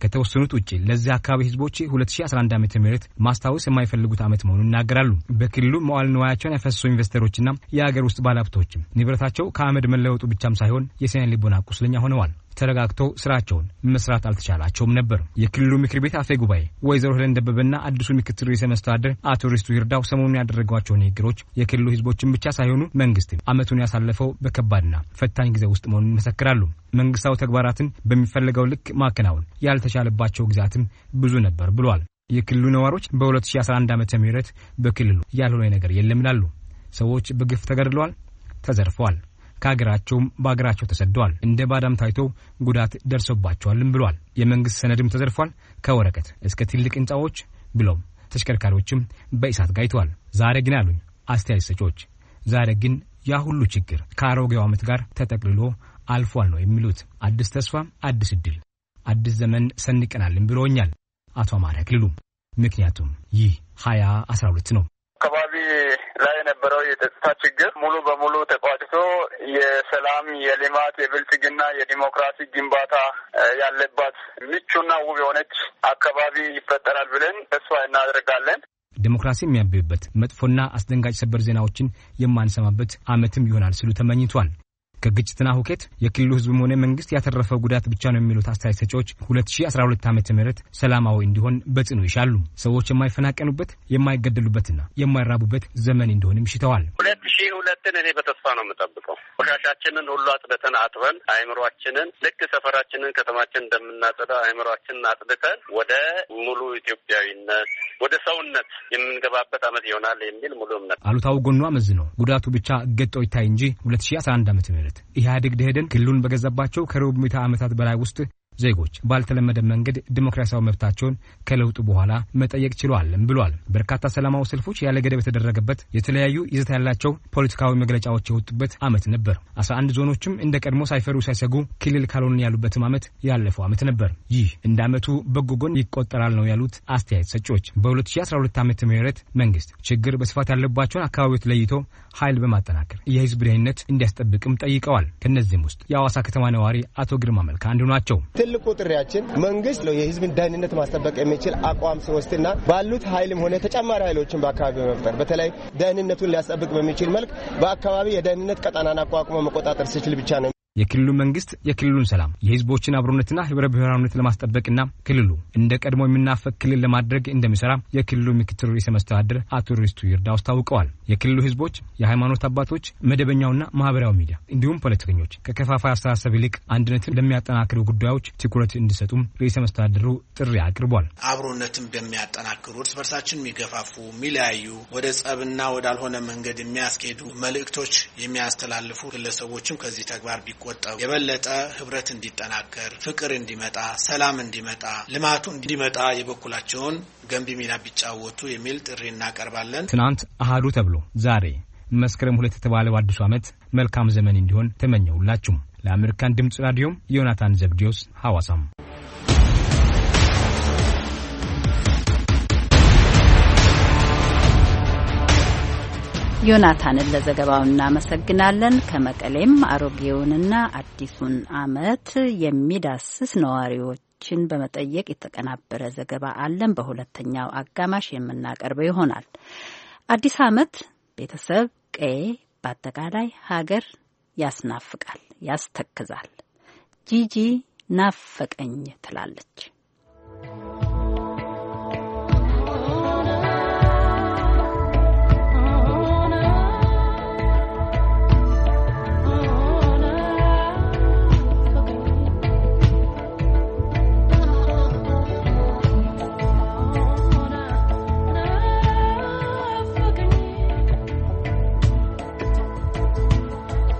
ከተወሰኑት ውጪ ለዚህ አካባቢ ህዝቦች ሁለት ሺህ አስራ አንድ ዓመተ ምህረት ማስታወስ የማይፈልጉት ዓመት መሆኑን ይናገራሉ። በክልሉ መዋዕለ ንዋያቸውን ያፈሰሱ ኢንቨስተሮችና የሀገር ውስጥ ባለሀብቶች ንብረታቸው ከአመድ መለወጡ ብቻም ሳይሆን የስነ ልቦና ቁስለኛ ሆነዋል። ተረጋግተው ስራቸውን መስራት አልተቻላቸውም ነበር። የክልሉ ምክር ቤት አፈ ጉባኤ ወይዘሮ ሄለን ደበበና አዲሱ ምክትል ርዕሰ መስተዳድር አቶ ሪስቱ ይርዳው ሰሞኑን ያደረጓቸው ንግግሮች የክልሉ ህዝቦችን ብቻ ሳይሆኑ መንግስት አመቱን ያሳለፈው በከባድና ፈታኝ ጊዜ ውስጥ መሆኑን ይመሰክራሉ። መንግስታዊ ተግባራትን በሚፈልገው ልክ ማከናወን ያልተቻለባቸው ጊዜያትም ብዙ ነበር ብሏል። የክልሉ ነዋሪዎች በ2011 ዓመተ ምህረት በክልሉ ያልሆነ ነገር የለም ይላሉ። ሰዎች በግፍ ተገድለዋል፣ ተዘርፈዋል፣ ከሀገራቸውም በአገራቸው ተሰደዋል፣ እንደ ባዳም ታይቶ ጉዳት ደርሶባቸዋልም ብሏል። የመንግስት ሰነድም ተዘርፏል፣ ከወረቀት እስከ ትልቅ ህንጻዎች ብሎም ተሽከርካሪዎችም በእሳት ጋይተዋል። ዛሬ ግን አሉኝ አስተያየት ሰጪዎች፣ ዛሬ ግን ያ ሁሉ ችግር ከአሮጌው ዓመት ጋር ተጠቅልሎ አልፏል ነው የሚሉት። አዲስ ተስፋ፣ አዲስ እድል፣ አዲስ ዘመን ሰንቀናልን ብሎኛል አቶ አማረ ክልሉ። ምክንያቱም ይህ ሀያ አስራ ሁለት ነው። አካባቢ ላይ የነበረው የጸጥታ ችግር ሙሉ በሙሉ ተቋጭቶ የሰላም፣ የልማት፣ የብልጽግና፣ የዲሞክራሲ ግንባታ ያለባት ምቹና ውብ የሆነች አካባቢ ይፈጠራል ብለን ተስፋ እናደርጋለን። ዲሞክራሲ የሚያብብበት መጥፎና አስደንጋጭ ሰበር ዜናዎችን የማንሰማበት ዓመትም ይሆናል ሲሉ ተመኝቷል። ከግጭትና ሁከት የክልሉ ህዝብም ሆነ መንግስት ያተረፈው ጉዳት ብቻ ነው የሚሉት አስተያየት ሰጪዎች ሁለት ሺህ አስራ ሁለት ዓመተ ምህረት ሰላማዊ እንዲሆን በጽኑ ይሻሉ። ሰዎች የማይፈናቀኑበት፣ የማይገደሉበትና የማይራቡበት ዘመን እንዲሆንም ሽተዋል። ሁለት ሺህ ሁለትን እኔ በተስፋ ነው የምጠብቀው። ቆሻሻችንን ሁሉ አጽድተን አጥበን አእምሯችንን ልክ ሰፈራችንን ከተማችን እንደምናጸዳ አእምሯችንን አጽድተን ወደ ሙሉ ኢትዮጵያዊነት ወደ ሰውነት የምንገባበት ዓመት ይሆናል የሚል ሙሉ እምነት። አሉታው ጎኗ መዝነው ጉዳቱ ብቻ ገጦ ይታይ እንጂ ሁለት ሺህ አስራ አንድ ዓመተ ምህረት ኢህአዴግ ደሄደን ክልሉን በገዛባቸው ከሩብ ምዕተ ዓመታት በላይ ውስጥ ዜጎች ባልተለመደ መንገድ ዲሞክራሲያዊ መብታቸውን ከለውጡ በኋላ መጠየቅ ችለዋልም ብሏል። በርካታ ሰላማዊ ሰልፎች ያለ ገደብ የተደረገበት የተለያዩ ይዘት ያላቸው ፖለቲካዊ መግለጫዎች የወጡበት ዓመት ነበር። አስራ አንድ ዞኖችም እንደ ቀድሞ ሳይፈሩ ሳይሰጉ ክልል ካልሆኑ ያሉበትም ዓመት ያለፈው ዓመት ነበር። ይህ እንደ ዓመቱ በጎ ጎን ይቆጠራል ነው ያሉት አስተያየት ሰጪዎች። በሁለት ሺህ አስራ ሁለት ዓመተ ምህረት መንግስት ችግር በስፋት ያለባቸውን አካባቢዎች ለይቶ ኃይል በማጠናከር የህዝብ ደህንነት እንዲያስጠብቅም ጠይቀዋል። ከነዚህም ውስጥ የአዋሳ ከተማ ነዋሪ አቶ ግርማ መልካ አንዱ ናቸው። ትልቁ ጥሪያችን መንግስት የህዝብን ደህንነት ማስጠበቅ የሚችል አቋም ሲወስድና ባሉት ኃይልም ሆነ ተጨማሪ ኃይሎችን በአካባቢ በመፍጠር በተለይ ደህንነቱን ሊያስጠብቅ በሚችል መልክ በአካባቢ የደህንነት ቀጣናን አቋቁሞ መቆጣጠር ሲችል ብቻ ነው። የክልሉ መንግስት የክልሉን ሰላም የህዝቦችን አብሮነትና ህብረ ብሔራዊነት ለማስጠበቅና ክልሉ እንደ ቀድሞ የሚናፈቅ ክልል ለማድረግ እንደሚሰራ የክልሉ ምክትል ርዕሰ መስተዳድር አቶ ሪስቱ ይርዳው አስታውቀዋል። የክልሉ ህዝቦች፣ የሃይማኖት አባቶች፣ መደበኛውና ማህበራዊ ሚዲያ እንዲሁም ፖለቲከኞች ከከፋፋይ አስተሳሰብ ይልቅ አንድነትን ለሚያጠናክሩ ጉዳዮች ትኩረት እንዲሰጡም ርዕሰ መስተዳድሩ ጥሪ አቅርቧል። አብሮነትን በሚያጠናክሩ እርስ በርሳችን የሚገፋፉ የሚለያዩ ወደ ጸብና ወዳልሆነ መንገድ የሚያስኬዱ መልእክቶች የሚያስተላልፉ ግለሰቦችም ከዚህ ተግባር ቢቆጠቡ የበለጠ ህብረት እንዲጠናከር፣ ፍቅር እንዲመጣ፣ ሰላም እንዲመጣ፣ ልማቱ እንዲመጣ የበኩላቸውን ገንቢ ሚና ቢጫወቱ የሚል ጥሪ እናቀርባለን። ትናንት አሃዱ ተብሎ ዛሬ መስከረም ሁለት የተባለው አዲሱ ዓመት መልካም ዘመን እንዲሆን ተመኘሁላችሁ። ለአሜሪካን ድምጽ ራዲዮ ዮናታን ዘብዲዮስ ሐዋሳም። ዮናታንን ለዘገባው እናመሰግናለን። ከመቀሌም አሮጌውንና አዲሱን ዓመት የሚዳስስ ነዋሪዎችን በመጠየቅ የተቀናበረ ዘገባ አለን። በሁለተኛው አጋማሽ የምናቀርበው ይሆናል። አዲስ ዓመት ቤተሰብ፣ ቀዬ፣ በአጠቃላይ ሀገር ያስናፍቃል፣ ያስተክዛል። ጂጂ ናፈቀኝ ትላለች።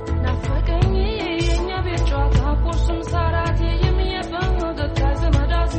Nafakanyi, yenya bichwa, kapursum sarati, yemi yebang, the Kazamadas.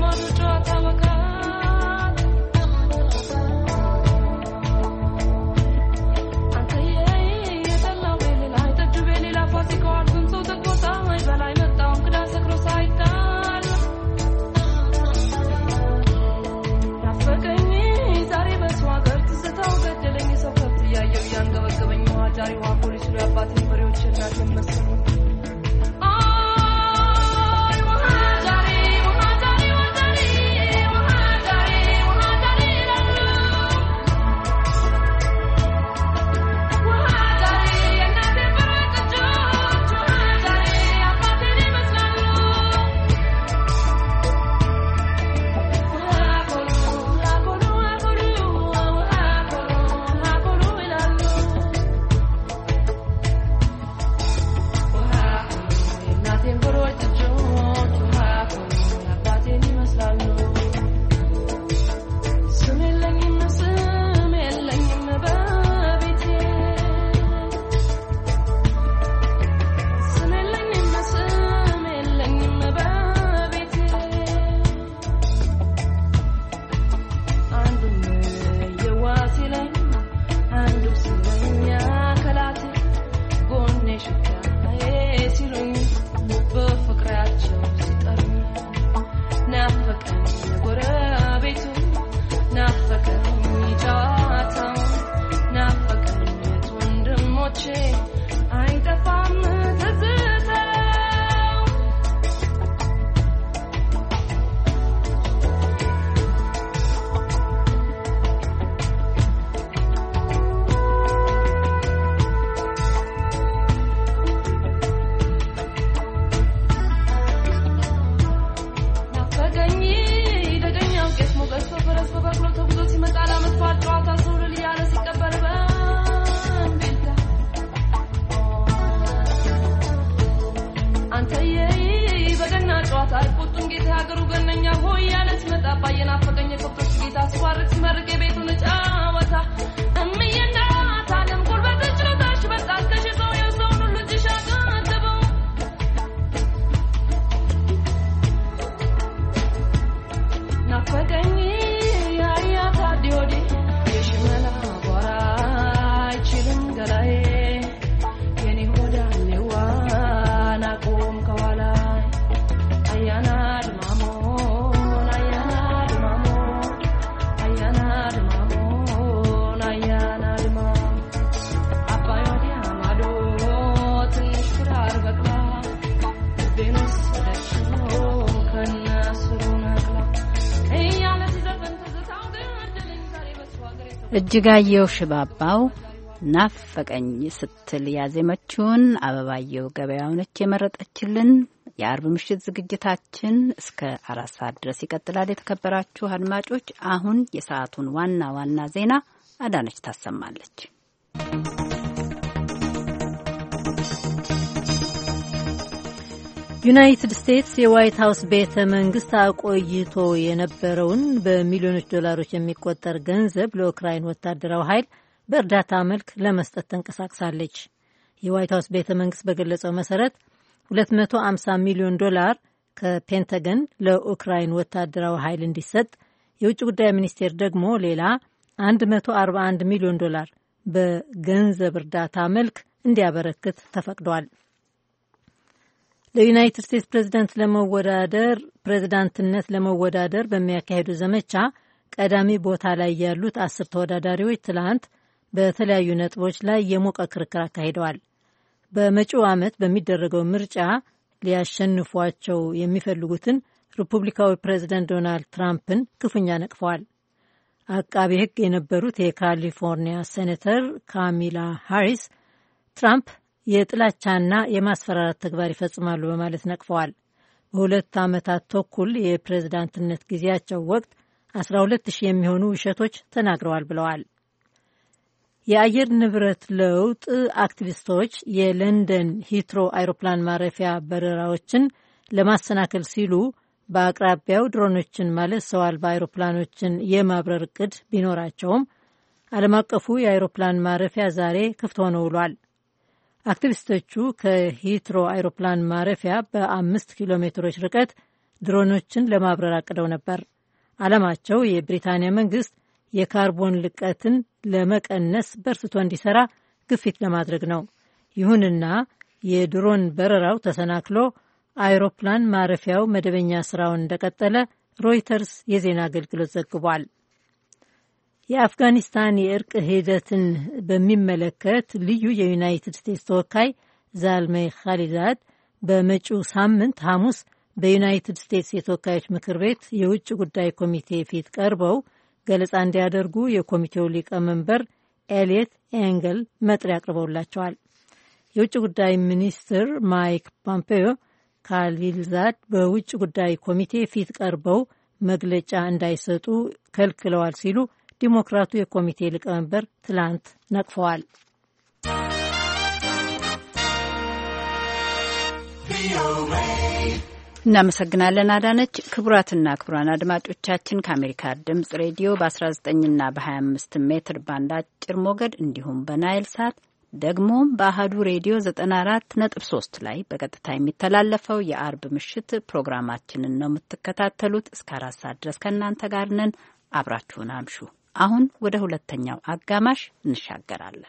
እጅጋየሁ ሽባባው ናፈቀኝ ስትል ያዜመችውን አበባየው ገበያውነች የመረጠችልን የአርብ ምሽት ዝግጅታችን እስከ አራት ሰዓት ድረስ ይቀጥላል። የተከበራችሁ አድማጮች፣ አሁን የሰዓቱን ዋና ዋና ዜና አዳነች ታሰማለች። ዩናይትድ ስቴትስ የዋይት ሀውስ ቤተ መንግስት አቆይቶ የነበረውን በሚሊዮኖች ዶላሮች የሚቆጠር ገንዘብ ለኡክራይን ወታደራዊ ኃይል በእርዳታ መልክ ለመስጠት ተንቀሳቅሳለች። የዋይት ሀውስ ቤተ መንግስት በገለጸው መሰረት ሁለት መቶ ሃምሳ ሚሊዮን ዶላር ከፔንታገን ለኡክራይን ወታደራዊ ኃይል እንዲሰጥ፣ የውጭ ጉዳይ ሚኒስቴር ደግሞ ሌላ መቶ አርባ አንድ ሚሊዮን ዶላር በገንዘብ እርዳታ መልክ እንዲያበረክት ተፈቅዷል። ለዩናይትድ ስቴትስ ፕሬዝዳንት ለመወዳደር ፕሬዝዳንትነት ለመወዳደር በሚያካሄዱ ዘመቻ ቀዳሚ ቦታ ላይ ያሉት አስር ተወዳዳሪዎች ትላንት በተለያዩ ነጥቦች ላይ የሞቀ ክርክር አካሂደዋል። በመጪው ዓመት በሚደረገው ምርጫ ሊያሸንፏቸው የሚፈልጉትን ሪፑብሊካዊ ፕሬዝዳንት ዶናልድ ትራምፕን ክፉኛ ነቅፈዋል። አቃቤ ሕግ የነበሩት የካሊፎርኒያ ሴኔተር ካሚላ ሃሪስ ትራምፕ የጥላቻና የማስፈራራት ተግባር ይፈጽማሉ በማለት ነቅፈዋል። በሁለት ዓመታት ተኩል የፕሬዝዳንትነት ጊዜያቸው ወቅት አስራ ሁለት ሺህ የሚሆኑ ውሸቶች ተናግረዋል ብለዋል። የአየር ንብረት ለውጥ አክቲቪስቶች የለንደን ሂትሮ አይሮፕላን ማረፊያ በረራዎችን ለማሰናከል ሲሉ በአቅራቢያው ድሮኖችን ማለት ሰው አልባ አይሮፕላኖችን የማብረር እቅድ ቢኖራቸውም ዓለም አቀፉ የአይሮፕላን ማረፊያ ዛሬ ክፍት ሆኖ ውሏል። አክቲቪስቶቹ ከሂትሮ አይሮፕላን ማረፊያ በአምስት ኪሎ ሜትሮች ርቀት ድሮኖችን ለማብረር አቅደው ነበር። ዓላማቸው የብሪታንያ መንግስት የካርቦን ልቀትን ለመቀነስ በርትቶ እንዲሰራ ግፊት ለማድረግ ነው። ይሁንና የድሮን በረራው ተሰናክሎ አይሮፕላን ማረፊያው መደበኛ ስራውን እንደቀጠለ ሮይተርስ የዜና አገልግሎት ዘግቧል። የአፍጋኒስታን የእርቅ ሂደትን በሚመለከት ልዩ የዩናይትድ ስቴትስ ተወካይ ዛልሜይ ኻሊዛድ በመጪው ሳምንት ሐሙስ በዩናይትድ ስቴትስ የተወካዮች ምክር ቤት የውጭ ጉዳይ ኮሚቴ ፊት ቀርበው ገለጻ እንዲያደርጉ የኮሚቴው ሊቀመንበር ኤሊየት ኤንገል መጥሪያ አቅርበውላቸዋል። የውጭ ጉዳይ ሚኒስትር ማይክ ፖምፔዮ ካሊዛድ በውጭ ጉዳይ ኮሚቴ ፊት ቀርበው መግለጫ እንዳይሰጡ ከልክለዋል ሲሉ ዲሞክራቱ የኮሚቴ ሊቀመንበር ትላንት ነቅፈዋል። እናመሰግናለን አዳነች። ክቡራትና ክቡራን አድማጮቻችን ከአሜሪካ ድምጽ ሬዲዮ በ19ና በ25 ሜትር ባንድ አጭር ሞገድ እንዲሁም በናይል ሳት ደግሞም በአሃዱ ሬዲዮ ዘጠና አራት ነጥብ ሶስት ላይ በቀጥታ የሚተላለፈው የአርብ ምሽት ፕሮግራማችንን ነው የምትከታተሉት። እስከ አራት ሰዓት ድረስ ከእናንተ ጋር ነን። አብራችሁን አምሹ። አሁን ወደ ሁለተኛው አጋማሽ እንሻገራለን።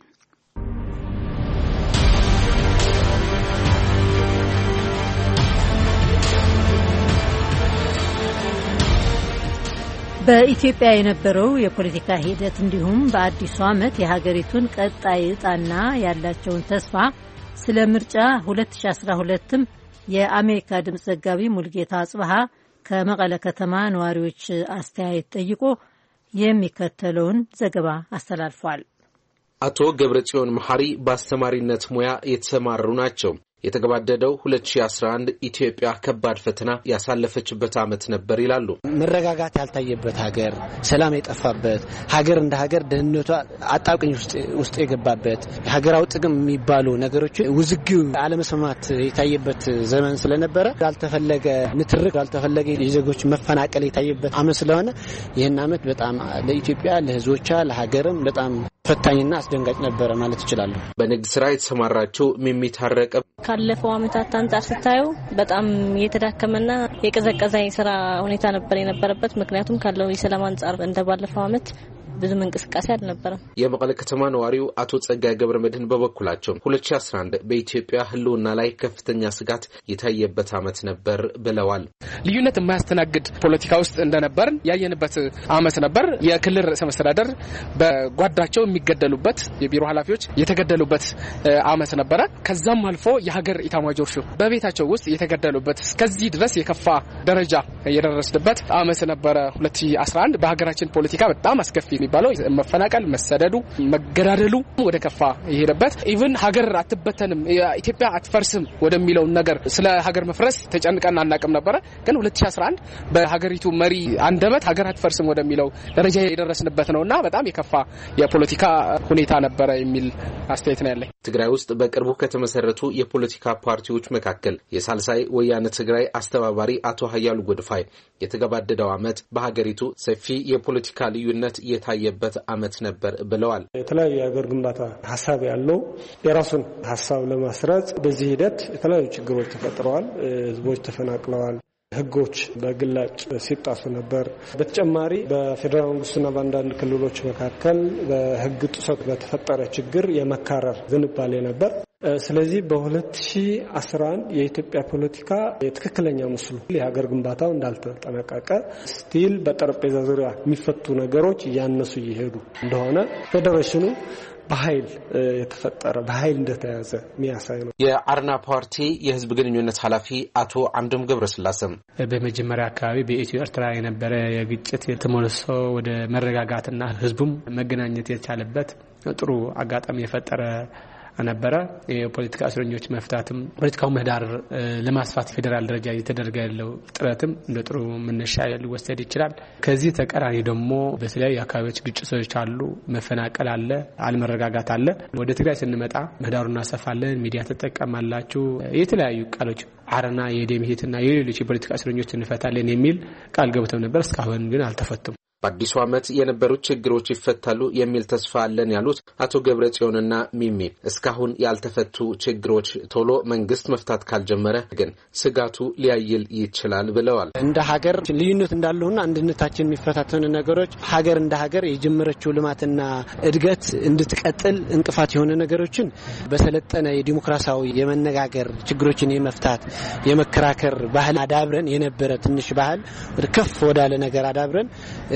በኢትዮጵያ የነበረው የፖለቲካ ሂደት እንዲሁም በአዲሱ ዓመት የሀገሪቱን ቀጣይ ዕጣና ያላቸውን ተስፋ ስለ ምርጫ ሁለት ሺህ አስራ ሁለትም የአሜሪካ ድምፅ ዘጋቢ ሙልጌታ አጽብሃ ከመቀለ ከተማ ነዋሪዎች አስተያየት ጠይቆ የሚከተለውን ዘገባ አስተላልፏል። አቶ ገብረጽዮን መሐሪ በአስተማሪነት ሙያ የተሰማሩ ናቸው። የተገባደደው ሁለት ሺህ አስራ አንድ ኢትዮጵያ ከባድ ፈተና ያሳለፈችበት ዓመት ነበር ይላሉ። መረጋጋት ያልታየበት ሀገር፣ ሰላም የጠፋበት ሀገር፣ እንደ ሀገር ደህንነቷ አጣብቂኝ ውስጥ የገባበት ሀገራዊ ጥቅም የሚባሉ ነገሮች ውዝግብ አለመስማማት የታየበት ዘመን ስለነበረ ያልተፈለገ ንትርክ፣ ያልተፈለገ የዜጎች መፈናቀል የታየበት ዓመት ስለሆነ ይህን ዓመት በጣም ለኢትዮጵያ ለሕዝቦቿ ለሀገርም በጣም ፈታኝና አስደንጋጭ ነበረ ማለት ይችላል። በንግድ ስራ የተሰማራቸው ሚሚ ታረቀ ካለፈው ዓመታት አንፃር ስታዩ በጣም የተዳከመና የቀዘቀዘ የሥራ ሁኔታ ነበር የነበረበት። ምክንያቱም ካለው የሰላም አንፃር እንደባለፈው ዓመት ብዙም እንቅስቃሴ አልነበረም። የመቀለ ከተማ ነዋሪው አቶ ጸጋይ ገብረመድህን በበኩላቸው ሁለት ሺህ አስራ አንድ በኢትዮጵያ ህልውና ላይ ከፍተኛ ስጋት የታየበት ዓመት ነበር ብለዋል። ልዩነት የማያስተናግድ ፖለቲካ ውስጥ እንደነበር ያየንበት ዓመት ነበር። የክልል ርዕሰ መስተዳደር በጓዳቸው የሚገደሉበት፣ የቢሮ ኃላፊዎች የተገደሉበት ዓመት ነበረ። ከዛም አልፎ የሀገር ኢታማጆር ሹም በቤታቸው ውስጥ የተገደሉበት፣ እስከዚህ ድረስ የከፋ ደረጃ የደረስንበት ዓመት ነበረ ሁለት ሺህ አስራ አንድ። በሀገራችን ፖለቲካ በጣም አስከፊ የሚባለው መፈናቀል፣ መሰደዱ፣ መገዳደሉ ወደ ከፋ የሄደበት ኢቭን ሀገር አትበተንም ኢትዮጵያ አትፈርስም ወደሚለው ነገር ስለ ሀገር መፍረስ ተጨንቀን አናቅም ነበር። ግን ሁለት ሺህ አስራ አንድ በሀገሪቱ መሪ አንደበት ሀገር አትፈርስም ወደሚለው ደረጃ የደረስንበት ነውና በጣም የከፋ የፖለቲካ ሁኔታ ነበረ የሚል አስተያየት ነው ያለኝ። ትግራይ ውስጥ በቅርቡ ከተመሰረቱ የፖለቲካ ፓርቲዎች መካከል የሳልሳይ ወያነ ትግራይ አስተባባሪ አቶ ሀያሉ ጎድፋይ የተገባደደው አመት በሀገሪቱ ሰፊ የፖለቲካ ልዩነት የታየበት አመት ነበር ብለዋል። የተለያዩ የሀገር ግንባታ ሀሳብ ያለው የራሱን ሀሳብ ለማስረጽ በዚህ ሂደት የተለያዩ ችግሮች ተፈጥረዋል። ህዝቦች ተፈናቅለዋል። ህጎች በግላጭ ሲጣሱ ነበር። በተጨማሪ በፌደራል መንግስቱና በአንዳንድ ክልሎች መካከል በህግ ጥሰት በተፈጠረ ችግር የመካረር ዝንባሌ ነበር። ስለዚህ በ2011 የኢትዮጵያ ፖለቲካ የትክክለኛ ምስሉ የሀገር ግንባታው እንዳልተጠናቀቀ ስቲል በጠረጴዛ ዙሪያ የሚፈቱ ነገሮች እያነሱ እየሄዱ እንደሆነ ፌዴሬሽኑ በኃይል የተፈጠረ በኃይል እንደተያዘ የሚያሳይ ነው። የአርና ፓርቲ የህዝብ ግንኙነት ኃላፊ አቶ አምዶም ገብረስላሴም በመጀመሪያ አካባቢ በኢትዮ ኤርትራ የነበረ የግጭት የተመለሰ ወደ መረጋጋትና ህዝቡም መገናኘት የቻለበት ጥሩ አጋጣሚ የፈጠረ ነበረ። የፖለቲካ እስረኞች መፍታትም ፖለቲካው ምህዳር ለማስፋት ፌደራል ደረጃ እየተደረገ ያለው ጥረትም እንደ ጥሩ መነሻ ሊወሰድ ይችላል። ከዚህ ተቃራኒ ደግሞ በተለያዩ አካባቢዎች ግጭቶች አሉ፣ መፈናቀል አለ፣ አለመረጋጋት አለ። ወደ ትግራይ ስንመጣ ምህዳሩን እናሰፋለን፣ ሚዲያ ተጠቀማላችሁ፣ የተለያዩ ቃሎች አረና የደምሂትና የሌሎች የፖለቲካ እስረኞች እንፈታለን የሚል ቃል ገብተው ነበር። እስካሁን ግን አልተፈቱም። በአዲሱ ዓመት የነበሩት ችግሮች ይፈታሉ የሚል ተስፋ አለን ያሉት አቶ ገብረጽዮንና ሚሚ እስካሁን ያልተፈቱ ችግሮች ቶሎ መንግስት መፍታት ካልጀመረ ግን ስጋቱ ሊያይል ይችላል ብለዋል። እንደ ሀገር ልዩነት እንዳለውና አንድነታችን የሚፈታተኑ ነገሮች ሀገር እንደ ሀገር የጀመረችው ልማትና እድገት እንድትቀጥል እንቅፋት የሆነ ነገሮችን በሰለጠነ የዲሞክራሲያዊ የመነጋገር ችግሮችን የመፍታት የመከራከር ባህል አዳብረን የነበረ ትንሽ ባህል ወደ ከፍ ወዳለ ነገር አዳብረን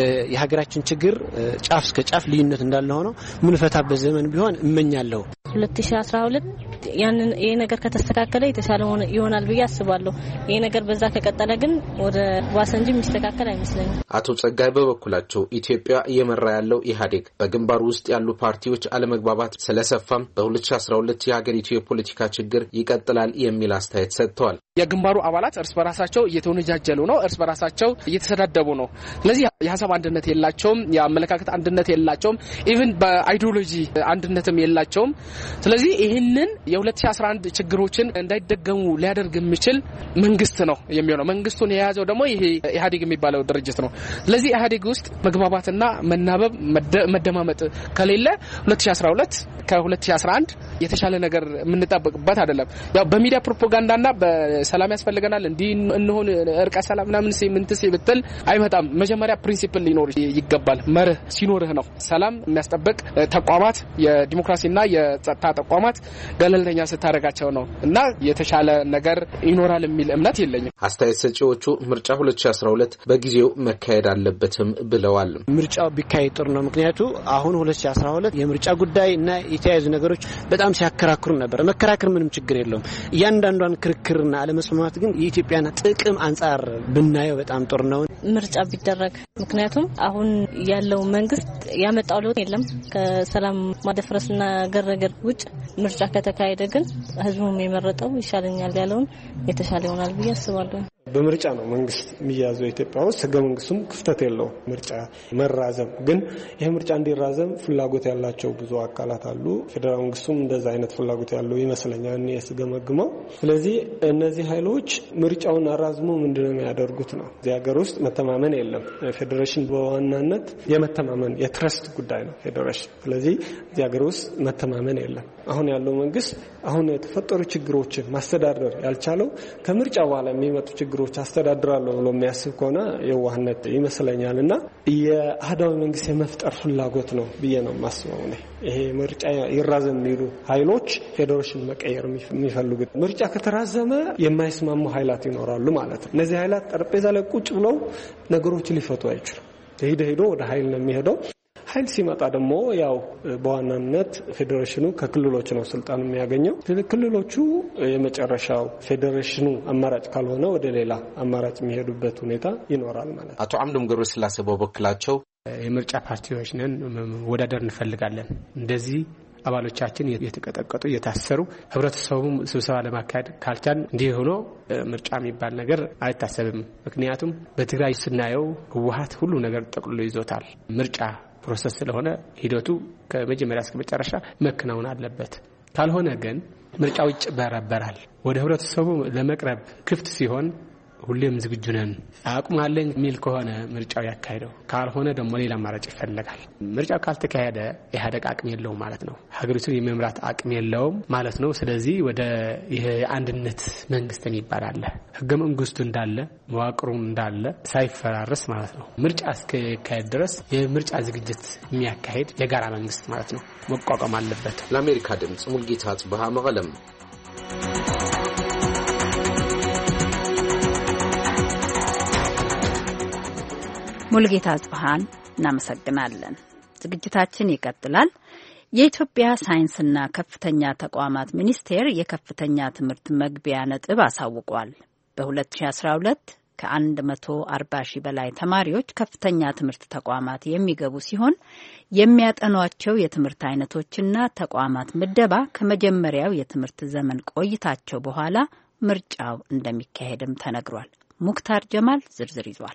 የሀገራችን ችግር ጫፍ እስከ ጫፍ ልዩነት እንዳለ ሆኖ ምን ፈታበት ዘመን ቢሆን እመኛለሁ። ሁለት ሺህ አስራ ሁለት ያንን ይሄ ነገር ከተስተካከለ የተሻለ ይሆናል ብዬ አስባለሁ። ይሄ ነገር በዛ ከቀጠለ ግን ወደ ዋሰንጂ የሚስተካከል አይመስለኝም። አቶ ጸጋይ በበኩላቸው ኢትዮጵያ እየመራ ያለው ኢህአዴግ በግንባሩ ውስጥ ያሉ ፓርቲዎች አለመግባባት ስለሰፋም በ2012 የሀገሪቱ የፖለቲካ ችግር ይቀጥላል የሚል አስተያየት ሰጥተዋል። የግንባሩ አባላት እርስ በራሳቸው እየተወነጃጀሉ ነው፣ እርስ በራሳቸው እየተሰዳደቡ ነው። ስለዚህ የሀሳብ አንድነት የላቸውም፣ የአመለካከት አንድነት የላቸውም፣ ኢቭን በአይዲዮሎጂ አንድነትም የላቸውም። ስለዚህ ይህንን የ2011 ችግሮችን እንዳይደገሙ ሊያደርግ የሚችል መንግስት ነው የሚሆነው። መንግስቱን የያዘው ደግሞ ይሄ ኢህአዴግ የሚባለው ድርጅት ነው። ስለዚህ ኢህአዴግ ውስጥ መግባባትና መናበብ መደማመጥ ከሌለ ሁለት ሺህ አስራ ሁለት ከሁለት ሺህ አስራ አንድ የተሻለ ነገር የምንጠብቅበት አይደለም። ያው በሚዲያ ፕሮፓጋንዳና በሰላም ያስፈልገናል እንዲህ እንሆን እርቀ ሰላም ምናምን ሲምንትስ ይብጥል አይመጣም። መጀመሪያ ፕሪንሲፕል ሊኖር ይገባል። መርህ ሲኖርህ ነው ሰላም የሚያስጠብቅ ተቋማት የዲሞክራሲና የጸጥታ ተቋማት ገለልተኛ ስታረጋቸው ነው እና የተሻለ ነገር ይኖራል የሚል እምነት የለኝም። አስተያየት ሰጪዎቹ ምርጫ ሁለት ሺህ አስራ ሁለት በጊዜው መካሄድ አለበትም ብለዋል። ምርጫው ቢካሄድ ጥሩ ነው። ምክንያቱ አሁን ሁለት ሺህ አስራ ሁለት የምርጫ ጉዳይና የተያያዙ ነገሮች በጣም ሲያከራክሩ ነበር። መከራከር ምንም ችግር የለውም። እያንዳንዷን ክርክርና አለመስማማት ግን የኢትዮጵያን ጥቅም አንጻር ብናየው በጣም ጥሩ ነው ምርጫ ቢደረግ። ምክንያቱም አሁን ያለው መንግስት ያመጣው ለውጥ የለም ከሰላም ማደፍረስና ገረገር ውጭ። ምርጫ ከተካሄደ ግን ህዝቡም የመረጠው ይሻለኛል ያለውን የተሻለ ይሆናል ብዬ አስባለሁ። በምርጫ ነው መንግስት የሚያዘው ኢትዮጵያ ውስጥ ህገ መንግስቱም ክፍተት የለው ምርጫ መራዘም። ግን ይሄ ምርጫ እንዲራዘም ፍላጎት ያላቸው ብዙ አካላት አሉ። ፌደራል መንግስቱም እንደዛ አይነት ፍላጎት ያለው ይመስለኛል እኔ ስገመግመው። ስለዚህ እነዚህ ኃይሎች ምርጫውን አራዝሞ ምንድነው የሚያደርጉት ነው። እዚህ ሀገር ውስጥ መተማመን የለም። ፌዴሬሽን በዋናነት የመተማመን የትረስት ጉዳይ ነው ፌዴሬሽን። ስለዚህ እዚህ ሀገር ውስጥ መተማመን የለም። አሁን ያለው መንግስት አሁን የተፈጠሩ ችግሮችን ማስተዳደር ያልቻለው ከምርጫ በኋላ የሚመጡ ችግሮች አስተዳድራለሁ ብሎ የሚያስብ ከሆነ የዋህነት ይመስለኛልና የአህዳዊ መንግስት የመፍጠር ፍላጎት ነው ብዬ ነው የማስበው። ይሄ ምርጫ ይራዘም የሚሉ ኃይሎች ፌዴሬሽን መቀየር የሚፈልጉት ምርጫ ከተራዘመ የማይስማሙ ኃይላት ይኖራሉ ማለት ነው። እነዚህ ኃይላት ጠረጴዛ ላይ ቁጭ ብለው ነገሮች ሊፈቱ አይችሉም። ሄዶ ሄዶ ወደ ኃይል ነው የሚሄደው። ኃይል ሲመጣ ደግሞ ያው በዋናነት ፌዴሬሽኑ ከክልሎች ነው ስልጣን የሚያገኘው። ክልሎቹ የመጨረሻው ፌዴሬሽኑ አማራጭ ካልሆነ ወደ ሌላ አማራጭ የሚሄዱበት ሁኔታ ይኖራል ማለት ነው። አቶ አምዶም ገብረስላሴ በበኩላቸው የምርጫ ፓርቲዎች ነን ወዳደር እንፈልጋለን እንደዚህ አባሎቻችን የተቀጠቀጡ የታሰሩ ህብረተሰቡ ስብሰባ ለማካሄድ ካልቻል እንዲህ ሆኖ ምርጫ የሚባል ነገር አይታሰብም ምክንያቱም በትግራይ ስናየው ህወሓት ሁሉ ነገር ጠቅልሎ ይዞታል ምርጫ ፕሮሰስ ስለሆነ ሂደቱ ከመጀመሪያ እስከ መጨረሻ መከናወን አለበት ካልሆነ ግን ምርጫው ይጭበረበራል ወደ ህብረተሰቡ ለመቅረብ ክፍት ሲሆን ሁሌም ዝግጁ ነን አቅም አለኝ ሚል ከሆነ ምርጫው ያካሂደው ካልሆነ ደግሞ ሌላ አማራጭ ይፈልጋል ምርጫው ካልተካሄደ ኢህአዴግ አቅም የለውም ማለት ነው ሀገሪቱን የመምራት አቅም የለውም ማለት ነው ስለዚህ ወደ ይሄ አንድነት መንግስት የሚባል ህገ መንግስቱ እንዳለ መዋቅሩ እንዳለ ሳይፈራረስ ማለት ነው ምርጫ እስከካሄድ ድረስ የምርጫ ዝግጅት የሚያካሂድ የጋራ መንግስት ማለት ነው መቋቋም አለበት ለአሜሪካ ድምጽ ሙልጌታ ጽብሃ መቀለም ሙልጌታ ጽብሃን እናመሰግናለን ዝግጅታችን ይቀጥላል የኢትዮጵያ ሳይንስና ከፍተኛ ተቋማት ሚኒስቴር የከፍተኛ ትምህርት መግቢያ ነጥብ አሳውቋል በ2012 ከ140 ሺህ በላይ ተማሪዎች ከፍተኛ ትምህርት ተቋማት የሚገቡ ሲሆን የሚያጠኗቸው የትምህርት አይነቶችና ተቋማት ምደባ ከመጀመሪያው የትምህርት ዘመን ቆይታቸው በኋላ ምርጫው እንደሚካሄድም ተነግሯል ሙክታር ጀማል ዝርዝር ይዟል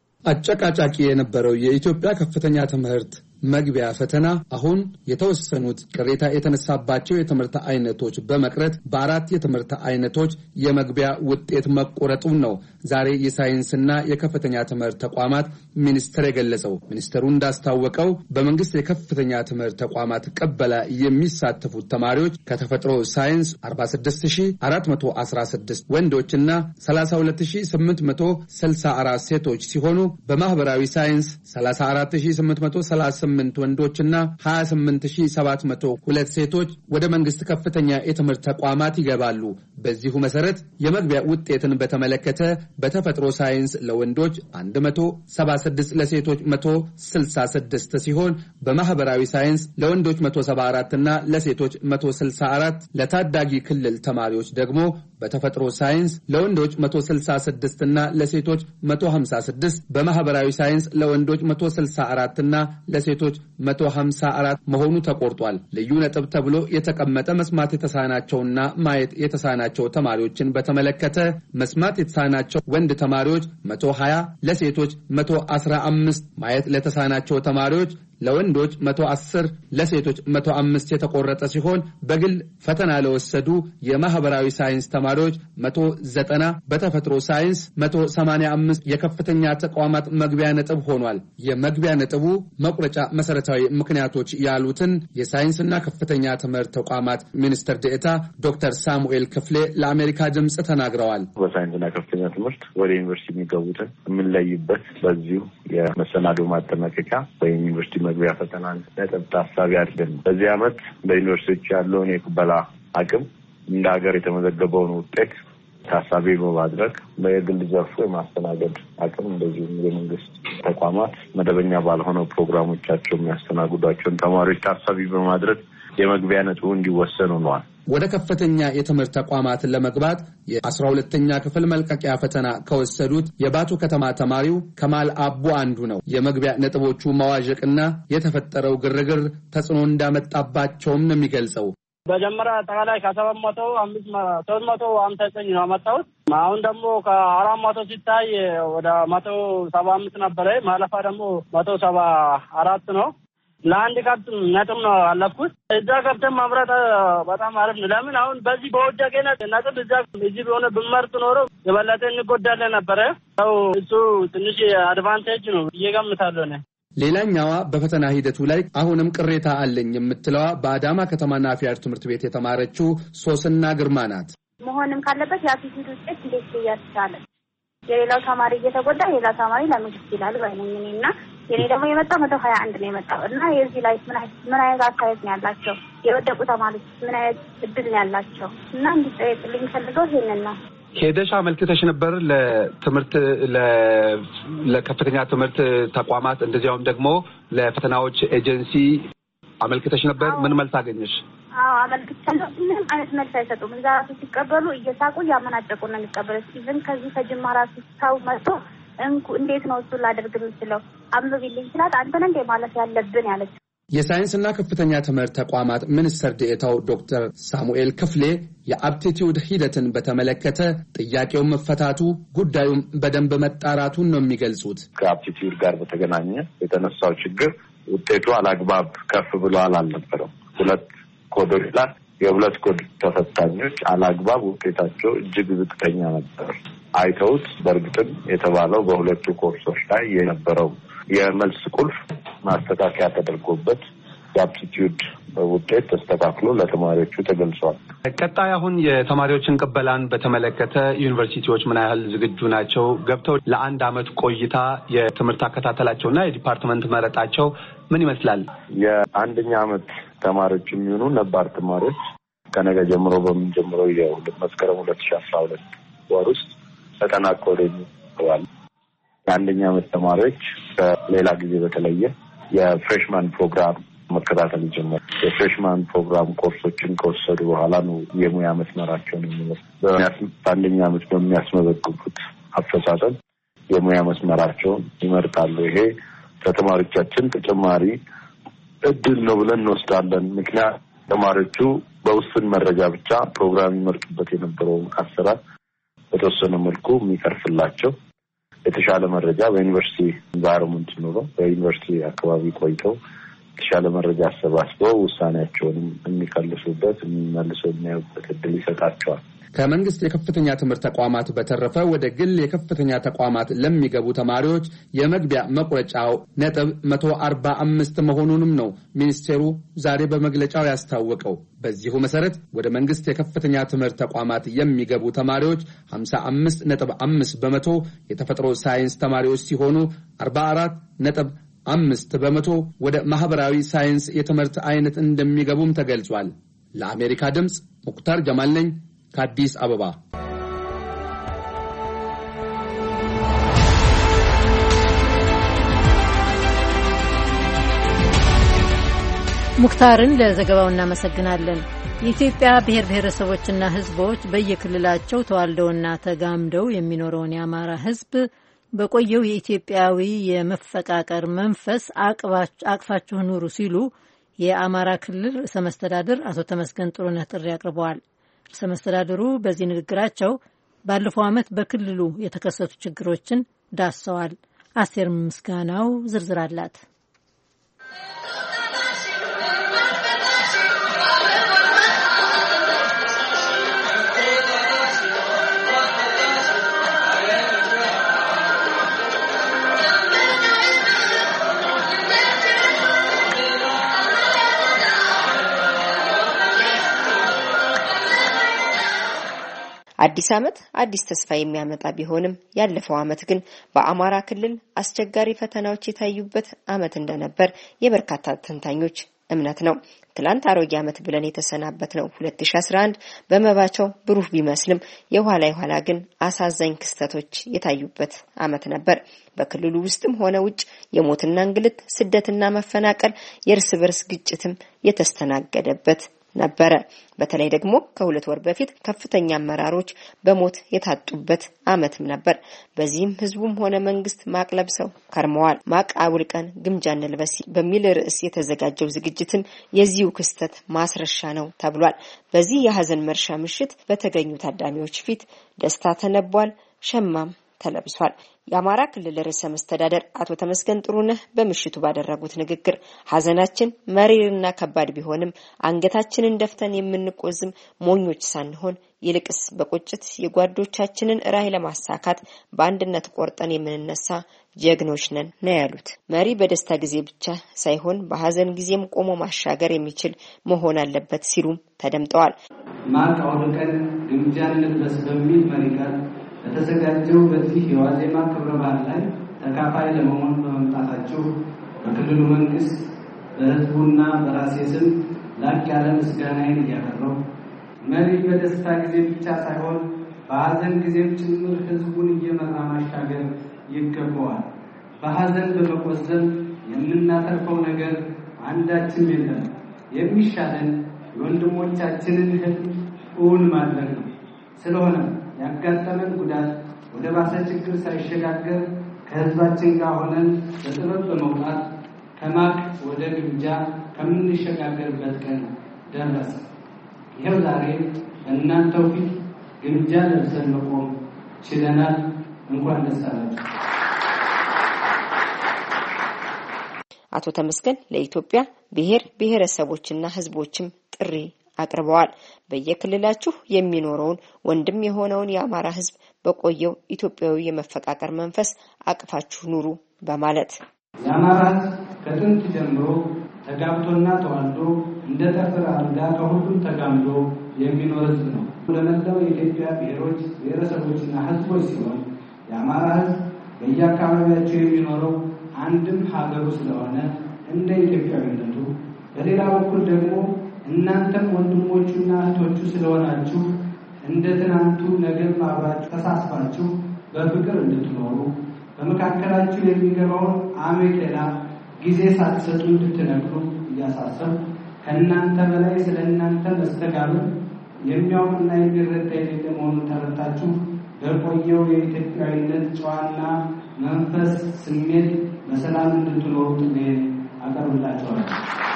አጨቃጫቂ የነበረው የኢትዮጵያ ከፍተኛ ትምህርት መግቢያ ፈተና አሁን የተወሰኑት ቅሬታ የተነሳባቸው የትምህርት አይነቶች በመቅረት በአራት የትምህርት አይነቶች የመግቢያ ውጤት መቆረጡ ነው ዛሬ የሳይንስና የከፍተኛ ትምህርት ተቋማት ሚኒስቴር የገለጸው ሚኒስቴሩ እንዳስታወቀው በመንግስት የከፍተኛ ትምህርት ተቋማት ቀበላ የሚሳተፉት ተማሪዎች ከተፈጥሮ ሳይንስ አርባ ስድስት ሺህ አራት መቶ አስራ ስድስት ወንዶችና ሰላሳ ሁለት ሺህ ስምንት መቶ ስልሳ አራት ሴቶች ሲሆኑ በማህበራዊ ሳይንስ ሰላሳ አራት ሺህ ስምንት መቶ ሰላሳ ስምንት ወንዶችና ሀያ ስምንት ሺህ ሰባት መቶ ሁለት ሴቶች ወደ መንግስት ከፍተኛ የትምህርት ተቋማት ይገባሉ በዚሁ መሰረት የመግቢያ ውጤትን በተመለከተ በተፈጥሮ ሳይንስ ለወንዶች መቶ ሰባ ስድስት ለሴቶች መቶ ስልሳ ስድስት ሲሆን በማህበራዊ ሳይንስ ለወንዶች መቶ ሰባ አራት እና ለሴቶች መቶ ስልሳ አራት ለታዳጊ ክልል ተማሪዎች ደግሞ በተፈጥሮ ሳይንስ ለወንዶች መቶ ስልሳ ስድስት እና ለሴቶች መቶ ሃምሳ ስድስት በማህበራዊ ሳይንስ ለወንዶች መቶ ስልሳ አራት እና ለሴቶች መቶ ሃምሳ አራት መሆኑ ተቆርጧል ልዩ ነጥብ ተብሎ የተቀመጠ መስማት የተሳናቸውና ማየት የተሳናቸው ተማሪዎችን በተመለከተ መስማት የተሳናቸው ወንድ ተማሪዎች መቶ ሀያ ለሴቶች መቶ አስራ አምስት ማየት ለተሳናቸው ተማሪዎች ለወንዶች መቶ አስር ለሴቶች መቶ አምስት የተቆረጠ ሲሆን በግል ፈተና ለወሰዱ የማህበራዊ ሳይንስ ተማሪዎች መቶ ዘጠና በተፈጥሮ ሳይንስ መቶ ሰማንያ አምስት የከፍተኛ ተቋማት መግቢያ ነጥብ ሆኗል የመግቢያ ነጥቡ መቁረጫ መሰረታዊ ምክንያቶች ያሉትን የሳይንስና ከፍተኛ ትምህርት ተቋማት ሚኒስትር ዴኤታ ዶክተር ሳሙኤል ክፍሌ ለአሜሪካ ድምጽ ተናግረዋል በሳይንስና ከፍተኛ ትምህርት ወደ ዩኒቨርሲቲ የሚገቡትን የምንለይበት በዚሁ የመሰናዶ ማጠናቀቂያ ወይም ዩኒቨርሲቲ መግቢያ ፈተና ነጥብ ታሳቢ አድርገን በዚህ ዓመት በዩኒቨርሲቲዎች ያለውን የቅበላ አቅም እንደ ሀገር የተመዘገበውን ውጤት ታሳቢ በማድረግ በየግል ዘርፉ የማስተናገድ አቅም እንደዚሁ የመንግስት ተቋማት መደበኛ ባልሆነው ፕሮግራሞቻቸው የሚያስተናግዷቸውን ተማሪዎች ታሳቢ በማድረግ የመግቢያ ነጥቡ እንዲወሰኑ ነው ወደ ከፍተኛ የትምህርት ተቋማት ለመግባት የአስራ ሁለተኛ ክፍል መልቀቂያ ፈተና ከወሰዱት የባቱ ከተማ ተማሪው ከማል አቡ አንዱ ነው የመግቢያ ነጥቦቹ መዋዠቅና የተፈጠረው ግርግር ተጽዕኖ እንዳመጣባቸውም ነው የሚገልጸው በጀመራ ተቃላይ ከሰባት መቶ አምስት ሶስት መቶ ሃምሳ ዘጠኝ ነው አመጣሁት አሁን ደግሞ ከአራት መቶ ሲታይ ወደ መቶ ሰባ አምስት ነበር ማለፋ ደግሞ መቶ ሰባ አራት ነው ለአንድ ከብት ነጥብ ነው አለፍኩት እዛ ገብተን መምረጥ በጣም አሪፍ ነው ለምን አሁን በዚህ በወደቀነት ነጥብ እዛ እዚህ ቢሆነ ብመርጥ ኖሮ የበለጠ እንጎዳለን ነበር ያው እሱ ትንሽ አድቫንቴጅ ነው እየገምታለሁ ነው ሌላኛዋ በፈተና ሂደቱ ላይ አሁንም ቅሬታ አለኝ የምትለዋ በአዳማ ከተማና አፍያር ትምህርት ቤት የተማረችው ሶስና ግርማ ናት መሆንም ካለበት የአፕቲቲዩድ ውጤት እንዴት ያስቻለ የሌላው ተማሪ እየተጎዳ የሌላው ተማሪ ለምንድን ይላል ባይነኝና የኔ ደግሞ የመጣው መቶ ሀያ አንድ ነው የመጣው እና የዚህ ላይ ምን ምን አይነት አካሄድ ነው ያላቸው የወደቁ ተማሪዎች ምን አይነት እድል ነው ያላቸው እና እንዲጠይቅልኝ ፈልገው ይሄንን ነው ሄደሽ አመልክተሽ ነበር ለትምህርት ለከፍተኛ ትምህርት ተቋማት እንደዚያውም ደግሞ ለፈተናዎች ኤጀንሲ አመልክተሽ ነበር ምን መልስ አገኘሽ አዎ አመልክቻለሁ ምንም አይነት መልስ አይሰጡም እዛ ራሱ ሲቀበሉ እየሳቁ ያመናጨቁ ነው የሚቀበሉት ኢቭን ከዚህ ከጅማ ራሱ ሰው መጥቶ እንኩ እንዴት ነው እሱ ላደርግ የምችለው አንብቢልኝ ስላት አንተ ነህ እንደ ማለት ያለብን ያለች የሳይንስና ከፍተኛ ትምህርት ተቋማት ሚኒስትር ዴኤታው ዶክተር ሳሙኤል ክፍሌ የአፕቲቲዩድ ሂደትን በተመለከተ ጥያቄው መፈታቱ ጉዳዩም በደንብ መጣራቱን ነው የሚገልጹት። ከአፕቲቲዩድ ጋር በተገናኘ የተነሳው ችግር ውጤቱ አላግባብ ከፍ ብሎ አልነበረም። ሁለት ኮዶች ላይ የሁለት ኮድ ተፈታኞች አላግባብ ውጤታቸው እጅግ ዝቅተኛ ነበር። አይተውት በእርግጥም የተባለው በሁለቱ ኮርሶች ላይ የነበረው የመልስ ቁልፍ ማስተካከያ ተደርጎበት የአፕቲቲዩድ ውጤት ተስተካክሎ ለተማሪዎቹ ተገልጿል። ቀጣይ አሁን የተማሪዎችን ቅበላን በተመለከተ ዩኒቨርሲቲዎች ምን ያህል ዝግጁ ናቸው? ገብተው ለአንድ አመት ቆይታ የትምህርት አከታተላቸውና የዲፓርትመንት መረጣቸው ምን ይመስላል? የአንደኛ አመት ተማሪዎች የሚሆኑ ነባር ተማሪዎች ከነገ ጀምሮ በሚጀምረው የመስከረም ሁለት ሺህ አስራ ሁለት ወር ውስጥ ተጠናቀው ይገባሉ። የአንደኛ አመት ተማሪዎች ከሌላ ጊዜ በተለየ የፍሬሽማን ፕሮግራም መከታተል ጀመሩ። የፍሬሽማን ፕሮግራም ኮርሶችን ከወሰዱ በኋላ ነው የሙያ መስመራቸውን የሚመርጡት። በአንደኛ አመት በሚያስመዘግቡት አፈጻጸም የሙያ መስመራቸውን ይመርጣሉ። ይሄ ለተማሪዎቻችን ተጨማሪ እድል ነው ብለን እንወስዳለን። ምክንያት ተማሪዎቹ በውስን መረጃ ብቻ ፕሮግራም ይመርጡበት የነበረውን አሰራር በተወሰነ መልኩ የሚቀርፍላቸው የተሻለ መረጃ በዩኒቨርሲቲ ኢንቫይሮንመንት ኖሮ በዩኒቨርሲቲ አካባቢ ቆይተው የተሻለ መረጃ አሰባስበው ውሳኔያቸውንም የሚከልሱበት የሚመልሰው የሚያዩበት እድል ይሰጣቸዋል። ከመንግስት የከፍተኛ ትምህርት ተቋማት በተረፈ ወደ ግል የከፍተኛ ተቋማት ለሚገቡ ተማሪዎች የመግቢያ መቁረጫው ነጥብ መቶ አርባ አምስት መሆኑንም ነው ሚኒስቴሩ ዛሬ በመግለጫው ያስታወቀው። በዚሁ መሰረት ወደ መንግስት የከፍተኛ ትምህርት ተቋማት የሚገቡ ተማሪዎች ሃምሳ አምስት ነጥብ አምስት በመቶ የተፈጥሮ ሳይንስ ተማሪዎች ሲሆኑ አርባ አራት ነጥብ አምስት በመቶ ወደ ማህበራዊ ሳይንስ የትምህርት አይነት እንደሚገቡም ተገልጿል። ለአሜሪካ ድምጽ ሙክታር ጀማል ነኝ ከአዲስ አበባ። ሙክታርን ለዘገባው እናመሰግናለን። የኢትዮጵያ ብሔር ብሔረሰቦችና ሕዝቦች በየክልላቸው ተዋልደውና ተጋምደው የሚኖረውን የአማራ ሕዝብ በቆየው የኢትዮጵያዊ የመፈቃቀር መንፈስ አቅፋችሁ ኑሩ ሲሉ የአማራ ክልል ርዕሰ መስተዳድር አቶ ተመስገን ጥሩነህ ጥሪ አቅርበዋል። ርዕሰ መስተዳድሩ በዚህ ንግግራቸው ባለፈው ዓመት በክልሉ የተከሰቱ ችግሮችን ዳሰዋል። አስቴር ምስጋናው ዝርዝር አላት። አዲስ ዓመት አዲስ ተስፋ የሚያመጣ ቢሆንም ያለፈው ዓመት ግን በአማራ ክልል አስቸጋሪ ፈተናዎች የታዩበት ዓመት እንደነበር የበርካታ ተንታኞች እምነት ነው። ትላንት አሮጌ ዓመት ብለን የተሰናበትነው ሁለት ሺህ አስራ አንድ በመባቻው ብሩህ ቢመስልም የኋላ የኋላ ግን አሳዛኝ ክስተቶች የታዩበት ዓመት ነበር። በክልሉ ውስጥም ሆነ ውጭ የሞትና እንግልት፣ ስደትና መፈናቀል፣ የእርስ በርስ ግጭትም የተስተናገደበት ነበረ። በተለይ ደግሞ ከሁለት ወር በፊት ከፍተኛ አመራሮች በሞት የታጡበት ዓመትም ነበር። በዚህም ህዝቡም ሆነ መንግስት ማቅለብሰው ከርመዋል። ማቅ አውልቀን ግምጃ እንልበስ በሚል ርዕስ የተዘጋጀው ዝግጅትም የዚሁ ክስተት ማስረሻ ነው ተብሏል። በዚህ የሐዘን መርሻ ምሽት በተገኙ ታዳሚዎች ፊት ደስታ ተነቧል፣ ሸማም ተለብሷል። የአማራ ክልል ርዕሰ መስተዳድር አቶ ተመስገን ጥሩነህ በምሽቱ ባደረጉት ንግግር ሐዘናችን መሪርና ከባድ ቢሆንም አንገታችንን ደፍተን የምንቆዝም ሞኞች ሳንሆን ይልቅስ በቁጭት የጓዶቻችንን ራዕይ ለማሳካት በአንድነት ቆርጠን የምንነሳ ጀግኖች ነን ነው ያሉት። መሪ በደስታ ጊዜ ብቻ ሳይሆን በሐዘን ጊዜም ቆሞ ማሻገር የሚችል መሆን አለበት ሲሉም ተደምጠዋል። ማቅ አውልቀን ግምጃ እንልበስ በሚል መሪ ቃል በተዘጋጀው በዚህ የዋዜማ ክብረ በዓል ላይ ተካፋይ ለመሆን በመምጣታችሁ በክልሉ መንግስት በህዝቡና በራሴ ስም ላቅ ያለ ምስጋናዬን እያቀረብኩ መሪ በደስታ ጊዜ ብቻ ሳይሆን በሐዘን ጊዜም ጭምር ህዝቡን እየመራ ማሻገር ይገባዋል። በሐዘን በመቆዘም የምናተርፈው ነገር አንዳችም የለም። የሚሻለን የወንድሞቻችንን ህልም እውን ማድረግ ነው። ስለሆነ ያጋጠመን ጉዳት ወደ ባሰ ችግር ሳይሸጋገር ከህዝባችን ጋር ሆነን በጥበብ በመውጣት ከማቅ ወደ ግምጃ ከምንሸጋገርበት ቀን ደረሰ። ይኸው ዛሬ በእናንተው ፊት ግምጃ ለብሰን መቆም ችለናል። እንኳን ደስ አላችሁ። አቶ ተመስገን ለኢትዮጵያ ብሔር ብሔረሰቦችና ህዝቦችም ጥሪ አቅርበዋል። በየክልላችሁ የሚኖረውን ወንድም የሆነውን የአማራ ህዝብ በቆየው ኢትዮጵያዊ የመፈቃቀር መንፈስ አቅፋችሁ ኑሩ በማለት የአማራ ከጥንት ጀምሮ ተጋብቶና ተዋልዶ እንደ ጠፍር አልጋ ከሁሉም ተጋምዶ የሚኖር ህዝብ ነው። ለመላው የኢትዮጵያ ብሔሮች ብሔረሰቦችና ህዝቦች ሲሆን የአማራ ህዝብ በየአካባቢያቸው የሚኖረው አንድም ሀገሩ ስለሆነ እንደ ኢትዮጵያዊነቱ፣ በሌላ በኩል ደግሞ እናንተም ወንድሞቹና እህቶቹ ስለሆናችሁ እንደ ትናንቱ ነገም አብራችሁ ተሳስባችሁ በፍቅር እንድትኖሩ በመካከላችሁ የሚገባውን አሜከላ ጊዜ ሳትሰጡ እንድትነግሩ እያሳሰብ ከእናንተ በላይ ስለ እናንተ መስተጋብር የሚያውቅና የሚረዳ የሌለ መሆኑን ተረድታችሁ በቆየው የኢትዮጵያዊነት ጨዋና መንፈስ ስሜት በሰላም እንድትኖሩ ጥሪ አቀርብላችኋለሁ።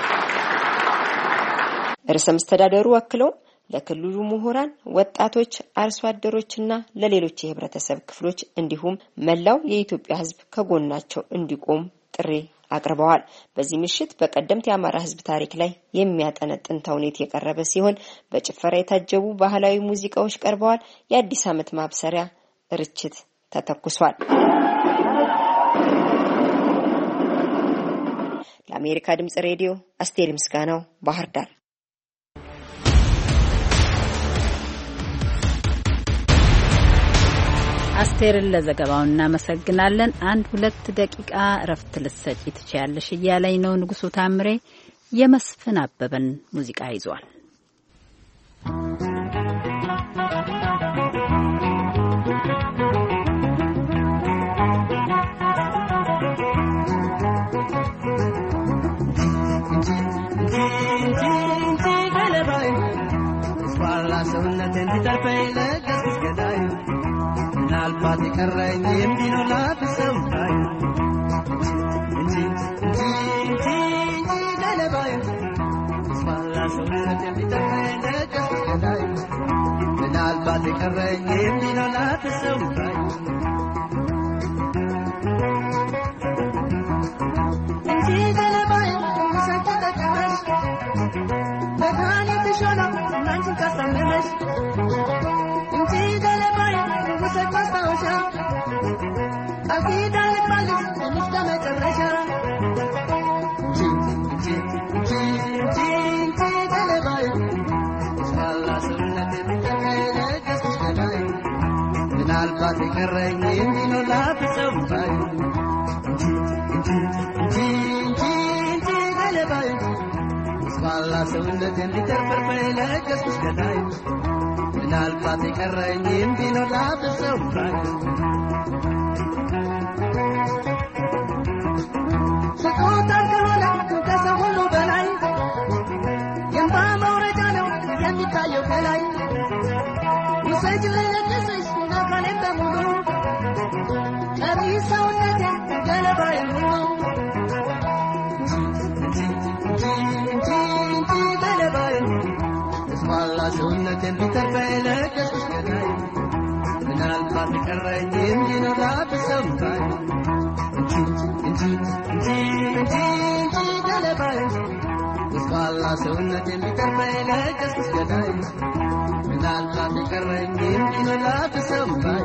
ርዕሰ መስተዳድሩ አክለው ለክልሉ ምሁራን፣ ወጣቶች፣ አርሶ አደሮችና ለሌሎች የህብረተሰብ ክፍሎች እንዲሁም መላው የኢትዮጵያ ህዝብ ከጎናቸው እንዲቆም ጥሪ አቅርበዋል። በዚህ ምሽት በቀደምት የአማራ ህዝብ ታሪክ ላይ የሚያጠነጥን ተውኔት የቀረበ ሲሆን በጭፈራ የታጀቡ ባህላዊ ሙዚቃዎች ቀርበዋል። የአዲስ ዓመት ማብሰሪያ ርችት ተተኩሷል። ለአሜሪካ ድምጽ ሬዲዮ አስቴር ምስጋናው ባህር ዳር። አስቴርን ለዘገባው እናመሰግናለን። አንድ ሁለት ደቂቃ እረፍት ልትሰጪ ትችያለሽ እያለኝ ነው ንጉሱ ታምሬ። የመስፍን አበበን ሙዚቃ ይዟል። ምናልባት የቀረኝ የሚኖር ላፍሰው ታይ እንጂ እንጂ እንጂ ገለባይ ስፋላ ሰውነት የሚጠፋኝ ለቀስ ገዳይ ምናልባት የቀረኝ የሚኖር ላፍሰው ታይ እንጂ ገለባይ ሰተተቀሽ በካኒ ተሾላ እናንቺ ካሳመነሽ እንጂ ገለባይ ሰጣውሻ አቂዳ ለማለት ለምስተመጨረሻ እንጂ እንጂ እንጂ እንጂ እንጂ ገለባይ ስፋላ ሰውነት የሚጠቀለ ከስሽ ገዳይ ምናልባት የቀረኝ የሚኖር ላፍሰው ባይ እንጂ እንጂ እንጂ እንጂ እንጂ ገለባይ ስፋላ ሰውነት የሚጠቀለ ከስሽ ገዳይ ምናልባት የቀረኝ የሚኖር ላፍሰው ባይ ስጦታ ከሆነ ከሰው ሁሉ በላይ የእንባ መውረጃ ነው የሚታየው ከላይ ውሰጅ ልለግስሽ አካሌን በሙሉ ቀሪ ሰውነቴ ገለባዬ ሁሉ እንጂ እንጂ እንጂ እንጂ ገለባዬ ስፋላ ሰውነት የሚተርፈኝ ለቀስሽ ገዳይ ምናልባት የቀረኝ የሚኖር ላፍሰው ባይ እንጂ እንጂ እንጂ እንጂ እንጂ ገለባይ ስፋላ ሰውነት የሚተርፈኝ ለቀስሽ ገዳይ ምናልባት የቀረኝ የሚኖር ላፍሰው ባይ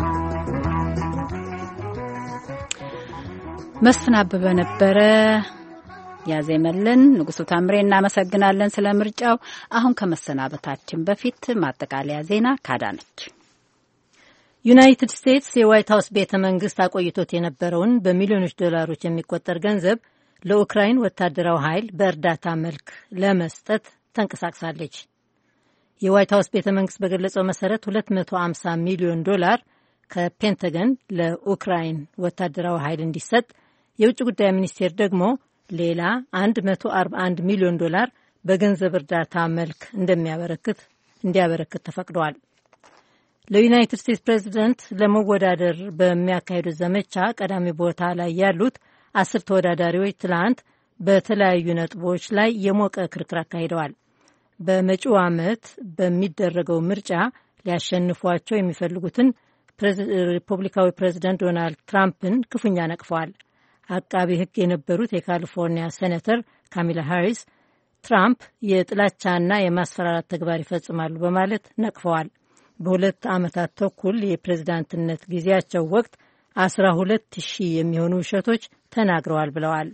መስፍን አበበ ነበረ ያዜመልን። ንጉሱ ታምሬ እናመሰግናለን ስለ ምርጫው። አሁን ከመሰናበታችን በፊት ማጠቃለያ ዜና ካዳነች። ዩናይትድ ስቴትስ የዋይት ሀውስ ቤተ መንግስት አቆይቶት የነበረውን በሚሊዮኖች ዶላሮች የሚቆጠር ገንዘብ ለኡክራይን ወታደራዊ ኃይል በእርዳታ መልክ ለመስጠት ተንቀሳቅሳለች። የዋይት ሀውስ ቤተ መንግስት በገለጸው መሰረት ሁለት መቶ ሃምሳ ሚሊዮን ዶላር ከፔንታገን ለኡክራይን ወታደራዊ ኃይል እንዲሰጥ፣ የውጭ ጉዳይ ሚኒስቴር ደግሞ ሌላ መቶ አርባ አንድ ሚሊዮን ዶላር በገንዘብ እርዳታ መልክ እንደሚያበረክት እንዲያበረክት ተፈቅዷል። ለዩናይትድ ስቴትስ ፕሬዚደንት ለመወዳደር በሚያካሂዱት ዘመቻ ቀዳሚ ቦታ ላይ ያሉት አስር ተወዳዳሪዎች ትላንት በተለያዩ ነጥቦች ላይ የሞቀ ክርክር አካሂደዋል። በመጪው ዓመት በሚደረገው ምርጫ ሊያሸንፏቸው የሚፈልጉትን ሪፐብሊካዊ ፕሬዚደንት ዶናልድ ትራምፕን ክፉኛ ነቅፈዋል። አቃቢ ሕግ የነበሩት የካሊፎርኒያ ሴኔተር ካሚላ ሃሪስ ትራምፕ የጥላቻና የማስፈራራት ተግባር ይፈጽማሉ በማለት ነቅፈዋል። በሁለት ዓመታት ተኩል የፕሬዝዳንትነት ጊዜያቸው ወቅት አስራ ሁለት ሺህ የሚሆኑ ውሸቶች ተናግረዋል ብለዋል።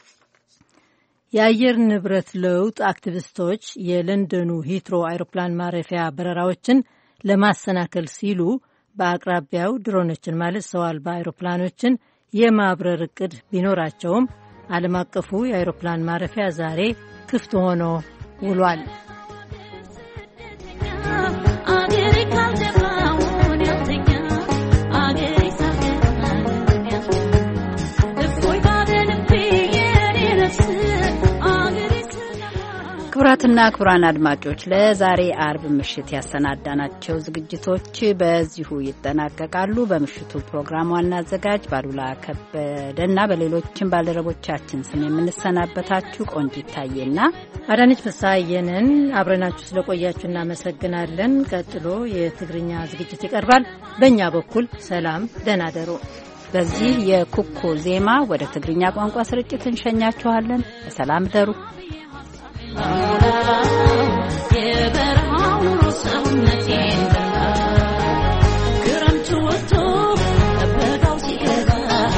የአየር ንብረት ለውጥ አክቲቪስቶች የለንደኑ ሂትሮ አይሮፕላን ማረፊያ በረራዎችን ለማሰናከል ሲሉ በአቅራቢያው ድሮኖችን ማለት ሰው አልባ አይሮፕላኖችን የማብረር እቅድ ቢኖራቸውም ዓለም አቀፉ የአይሮፕላን ማረፊያ ዛሬ ክፍት ሆኖ ውሏል። ክቡራትና ክቡራን አድማጮች ለዛሬ አርብ ምሽት ያሰናዳናቸው ዝግጅቶች በዚሁ ይጠናቀቃሉ። በምሽቱ ፕሮግራም ዋና አዘጋጅ ባሉላ ከበደና በሌሎችም ባልደረቦቻችን ስም የምንሰናበታችሁ ቆንጂት ታዬና አዳነች ፍስሐየንን አብረናችሁ ስለቆያችሁ እናመሰግናለን። ቀጥሎ የትግርኛ ዝግጅት ይቀርባል። በእኛ በኩል ሰላም፣ ደህና ደሩ። በዚህ የኩኩ ዜማ ወደ ትግርኛ ቋንቋ ስርጭት እንሸኛችኋለን። በሰላም ደሩ። የበረሃው ሰውነቴን ክረምቱ ወጥቶ በጋው ሲገባ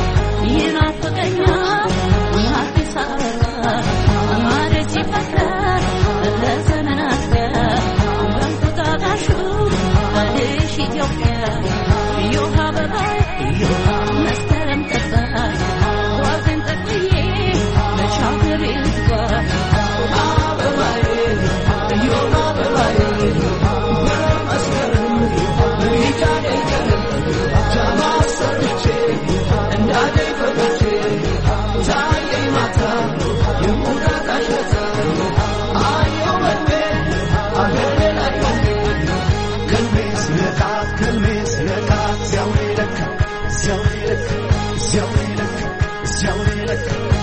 ይናፍቀኛል አዲስ አበባ ማረት ሲፈታ ለዘመናት በንቁጣጣሹ አዲስ ኢትዮጵያ ዮሃ በባ ዮሃ መስከረም ጠባ ዋዘን ጠቅዬ በሻገር ይልባ Zjałej lek, zjałej lek, zjałej lek.